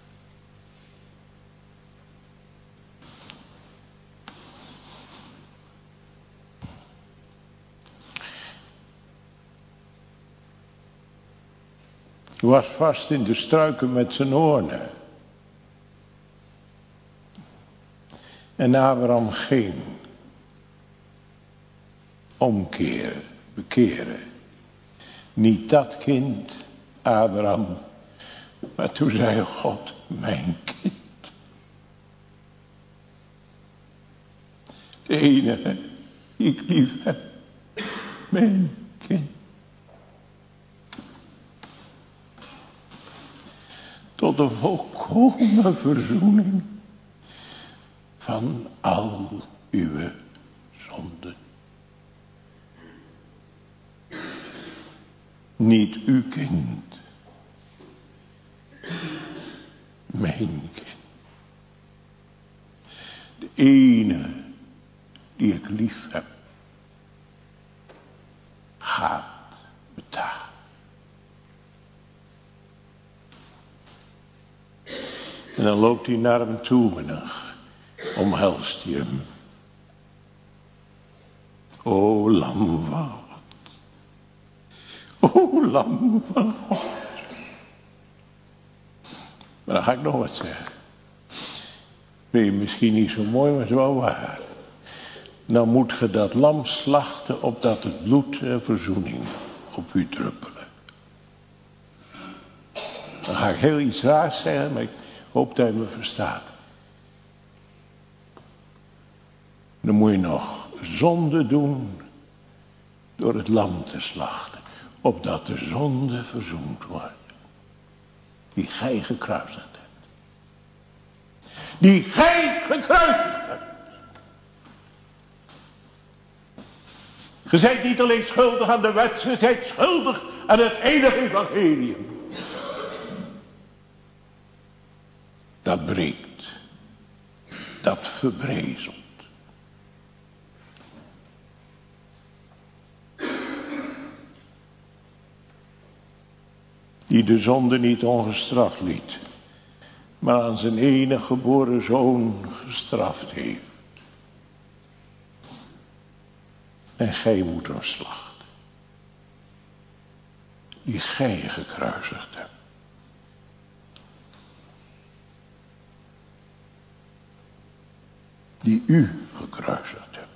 Speaker 2: Hij was vast in de struiken met zijn hoornen. En Abraham ging. Omkeren, bekeren. Niet dat kind, Abraham. Maar toen zei God, mijn kind. De enige die ik lief heb. Mijn kind. Tot de volkomen verzoening van al uw zonden. Niet uw kind, mijn kind. De ene die ik lief heb, gaat betalen. En dan loopt hij naar hem toe en dan omhelst hij hem. O lam van God. O lam van God. Maar dan ga ik nog wat zeggen. Vind je misschien niet zo mooi, maar het is wel waar. dan moet ge dat lam slachten opdat het bloed en verzoening op u druppelen. Dan ga ik heel iets raars zeggen, maar ik hoop dat je me verstaat. Dan moet je nog zonde doen door het lam te slachten, opdat de zonde verzoend wordt, die gij gekruisigd hebt. Die gij gekruisigd hebt. Je zijt niet alleen schuldig aan de wet, je zijt schuldig aan het enige evangelium. Dat breekt, dat verbrezelt. Die de zonde niet ongestraft liet, maar aan zijn enige geboren zoon gestraft heeft. En gij moet hem slachten, die gij gekruisigd hebt. Die u gekruisigd hebt.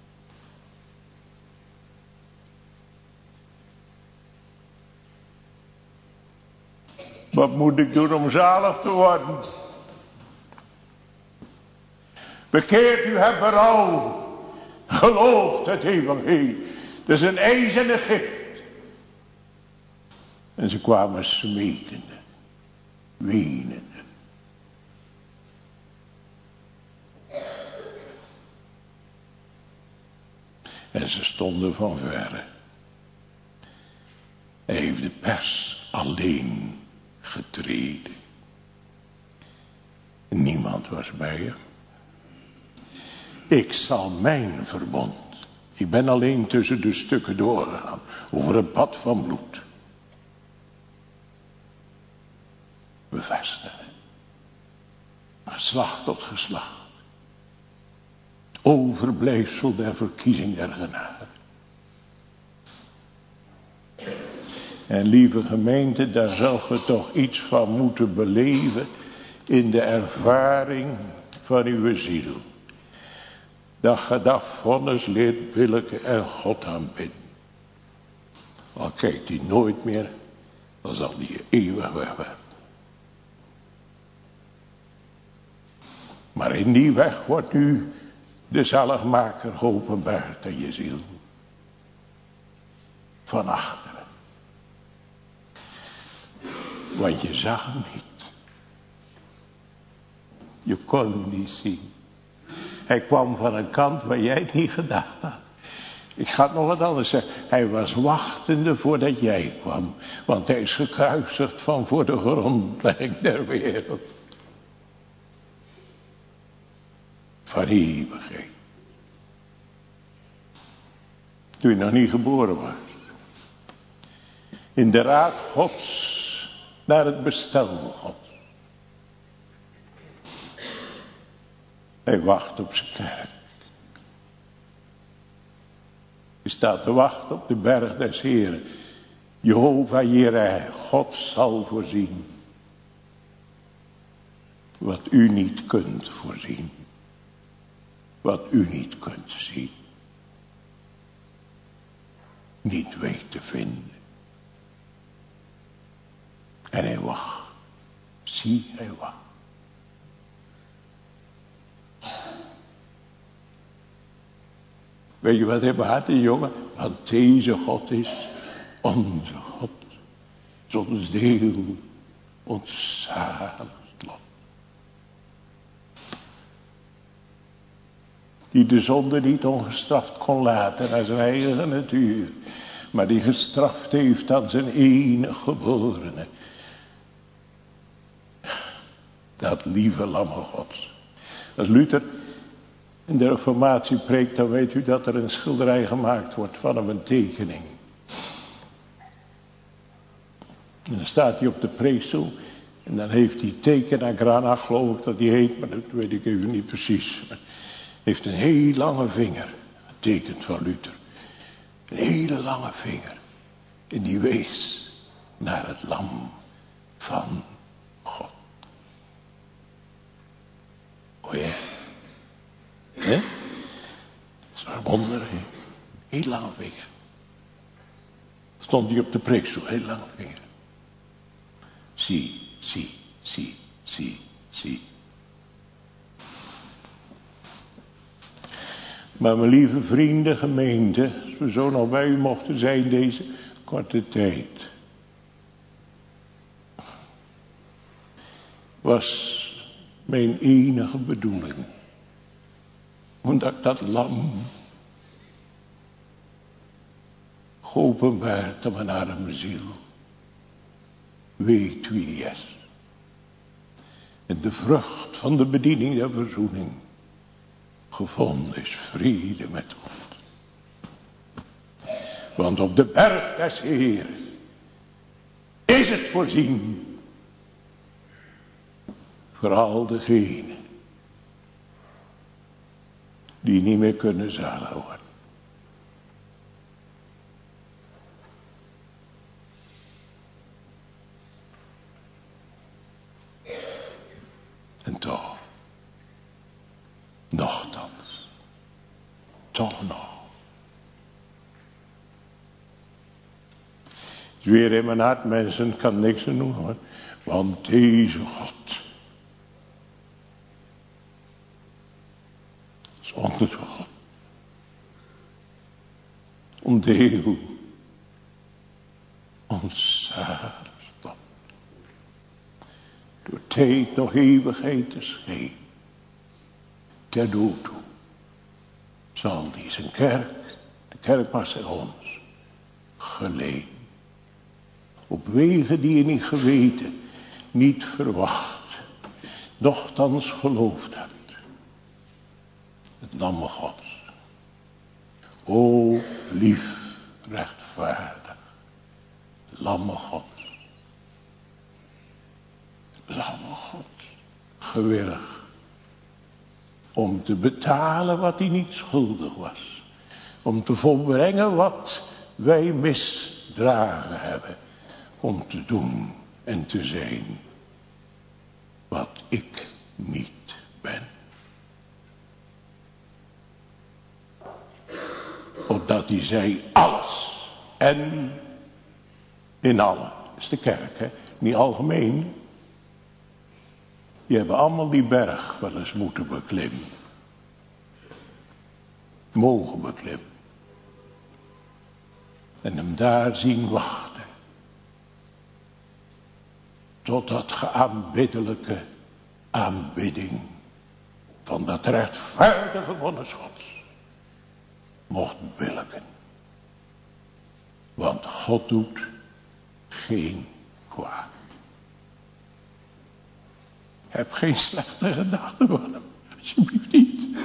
Speaker 2: Wat moet ik doen om zalig te worden? Bekeert u, hebt berouw. Gelooft het evangelie. Dat is een ijzeren gift. En ze kwamen smekende, wenende. En ze stonden van verre. Hij heeft de pers alleen getreden. Niemand was bij hem. Ik zal mijn verbond. Ik ben alleen tussen de stukken doorgegaan. Over het pad van bloed. Bevestigen. Geslacht tot geslacht. Overblijfsel der verkiezing der genade. En lieve gemeente, daar zal je toch iets van moeten beleven in de ervaring van uw ziel. Dat je dat vonnis leert billijken en God aanbidden. Al kijkt hij nooit meer, dan zal hij eeuwig wegwerpen. Maar in die weg wordt nu de zaligmaker geopenbaard aan je ziel. Van achteren. Want je zag hem niet. Je kon hem niet zien. Hij kwam van een kant waar jij het niet gedacht had. Ik ga het nog wat anders zeggen. Hij was wachtende voordat jij kwam. Want hij is gekruisigd van voor de grondlegging der wereld. Van eeuwigheid. Toen je nog niet geboren was. In de raad Gods. Naar het bestel God. Hij wacht op zijn kerk. Hij staat te wachten op de berg des Heren. Jehovah Jireh, God zal voorzien. Wat u niet kunt voorzien. Wat u niet kunt zien. Niet weet te vinden. En hij wacht. Zie, hij wacht. Weet je wat hij behaart, die jongen? Want deze God is onze God. Is ons deel, ons zalig lot. Die de zonde niet ongestraft kon laten naar zijn eigen natuur. Maar die gestraft heeft aan zijn enige geborene. Dat lieve lam Gods. Als Luther in de Reformatie preekt, dan weet u dat er een schilderij gemaakt wordt van hem, een tekening. En dan staat hij op de preekstoel. En dan heeft die tekenaar, Granach geloof ik dat die heet, maar dat weet ik even niet precies. Heeft een heel lange vinger, getekend van Luther. Een hele lange vinger. En die wees naar het lam van God. O ja. Hè? Zo wonder, hè? Heel lange vinger. Stond hij op de preekstoel, heel lange vinger. Zie, zie, zie, zie, zie. Maar mijn lieve vrienden, gemeente, als we zo nog bij u mochten zijn deze korte tijd, was mijn enige bedoeling, omdat dat lam geopenbaard aan mijn arme ziel weet wie die is. En de vrucht van de bediening der verzoening gevonden is vrede met God. Want op de berg des Heeren is het voorzien voor al degenen die niet meer kunnen zalig worden. En toch, nochtans, toch nog. Het is weer in mijn hart, mensen, kan niks aan doen hoor. Want deze God is onze God. Ontdeel ons zalig stap. Door tijd nog eeuwigheid te scheen. Ter dood toe zal die zijn kerk, de kerk was in ons, geleen. Op wegen die je niet geweten, niet verwacht, nochtans geloofd hebt. Het lamme Gods. O lief, rechtvaardig, lamme Gods. Lamme Gods, gewillig om te betalen wat hij niet schuldig was. Om te volbrengen wat wij misdragen hebben. Om te doen en te zijn wat ik niet ben. Opdat hij zei alles en in allen. Dat is de kerk, hè? Niet algemeen. Die hebben allemaal die berg wel eens moeten beklimmen. Mogen beklimmen. En hem daar zien wachten. Tot dat geaanbiddelijke aanbidding van dat rechtvaardige vonnis Gods mocht billijken. Want God doet geen kwaad. Heb geen slechte gedachten van hem. Alsjeblieft niet.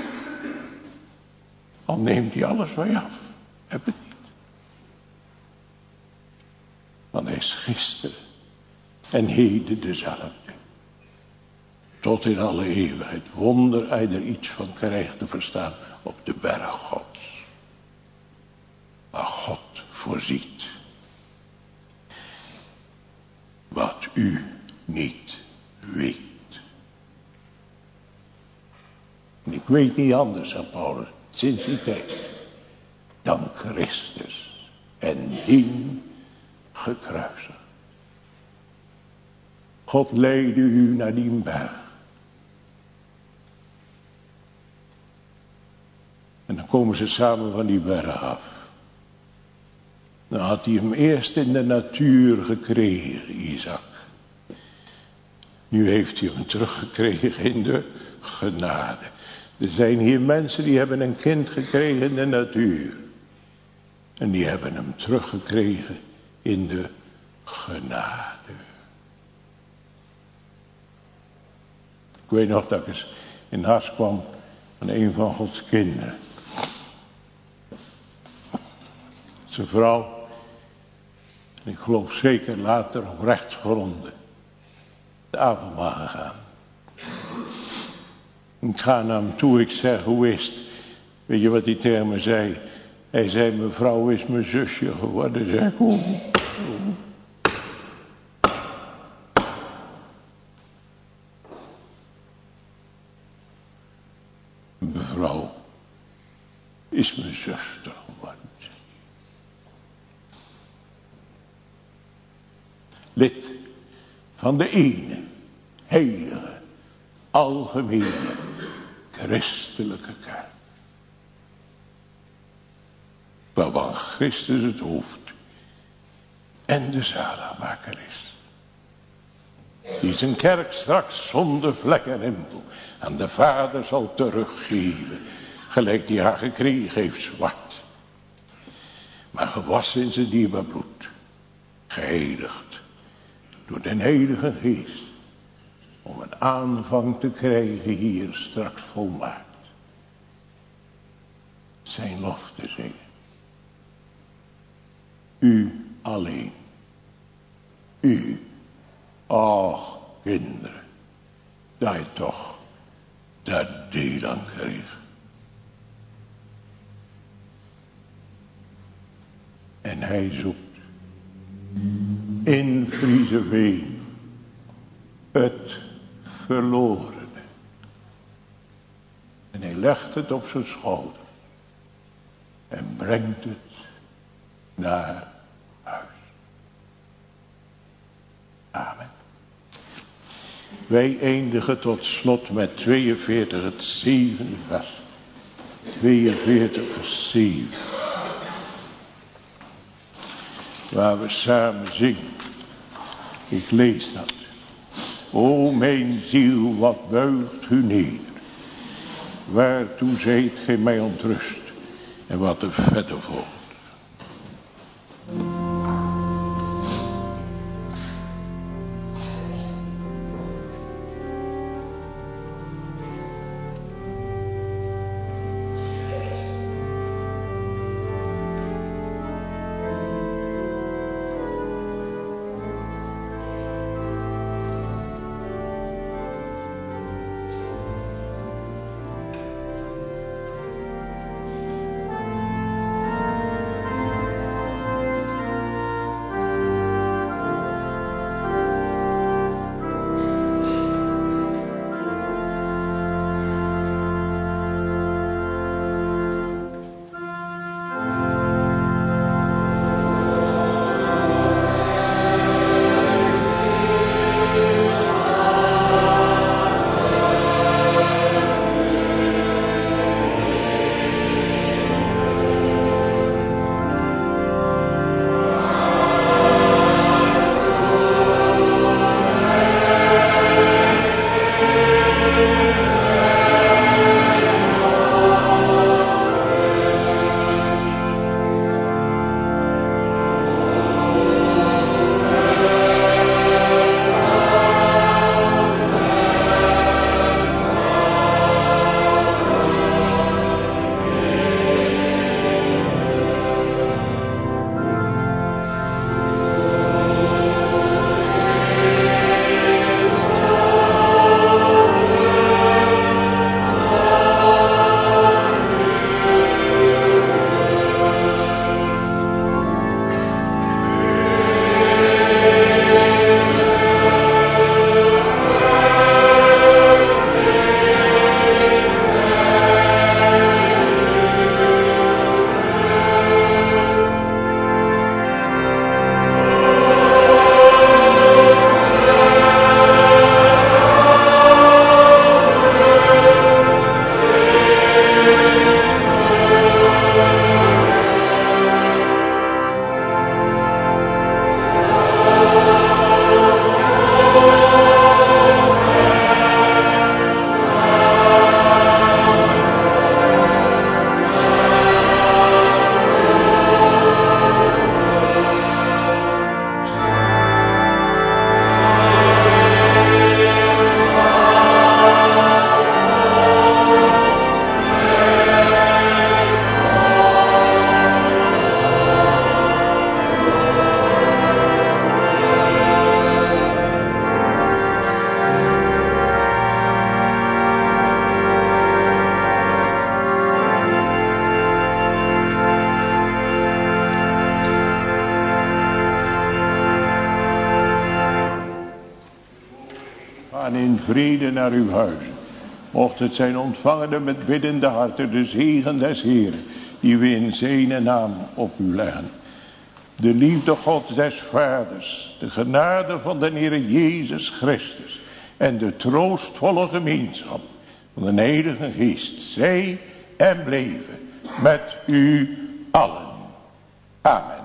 Speaker 2: Al neemt hij alles van je af. Heb het niet. Want hij is gisteren en heden dezelfde. Tot in alle eeuwigheid. Wonder hij er iets van krijgt te verstaan op de berg Gods. Waar God voorziet. Wat u niet weet. En ik weet niet anders dan Paulus, sinds die tijd, dan Christus en dien gekruisigd. God leidde u naar die berg. En dan komen ze samen van die berg af. Dan had hij hem eerst in de natuur gekregen, Isaac. Nu heeft hij hem teruggekregen in de genade. Er zijn hier mensen die hebben een kind gekregen in de natuur. En die hebben hem teruggekregen in de genade. Ik weet nog dat ik eens in huis kwam van een van Gods kinderen. Zijn vrouw, en ik geloof zeker later op rechtsgronden, de avondmaal gegaan. Ik ga naar hem toe, ik zeg, hoe is het? Weet je wat hij tegen me zei? Hij zei, mevrouw is mijn zusje geworden. Zeg ik, oh. Mevrouw is mijn zuster geworden. Lid van de ene, heilige, algemene, christelijke kerk. Waarvan Christus het hoofd en de zaligmaker is. Die zijn kerk straks zonder vlek en rimpel aan de Vader zal teruggeven. Gelijk die haar gekregen heeft zwart. Maar gewassen in zijn dierbaar bloed. Geheiligd door de Heilige Geest. Om een aanvang te krijgen hier straks volmaakt. Zijn lof te zingen. U alleen. U. Och, kinderen. Dat je toch dat deel aan kreeg. En hij zoekt in Friese Veen het verlorene. En hij legt het op zijn schouder. En brengt het naar huis. Amen. Wij eindigen tot slot met 42 het 7e vers. 42 vers 7. Waar we samen zingen. Ik lees dat. O mijn ziel, wat buigt u neer. Waartoe zijt gij mij ontrust. En wat de vette volgt. Gaan in vrede naar uw huizen. Mocht het zijn ontvangende met biddende harten de zegen des Heeren, die we in zijn naam op u leggen. De liefde God des Vaders, de genade van de Heer Jezus Christus en de troostvolle gemeenschap van de Heilige Geest, zij en blijven met u allen. Amen.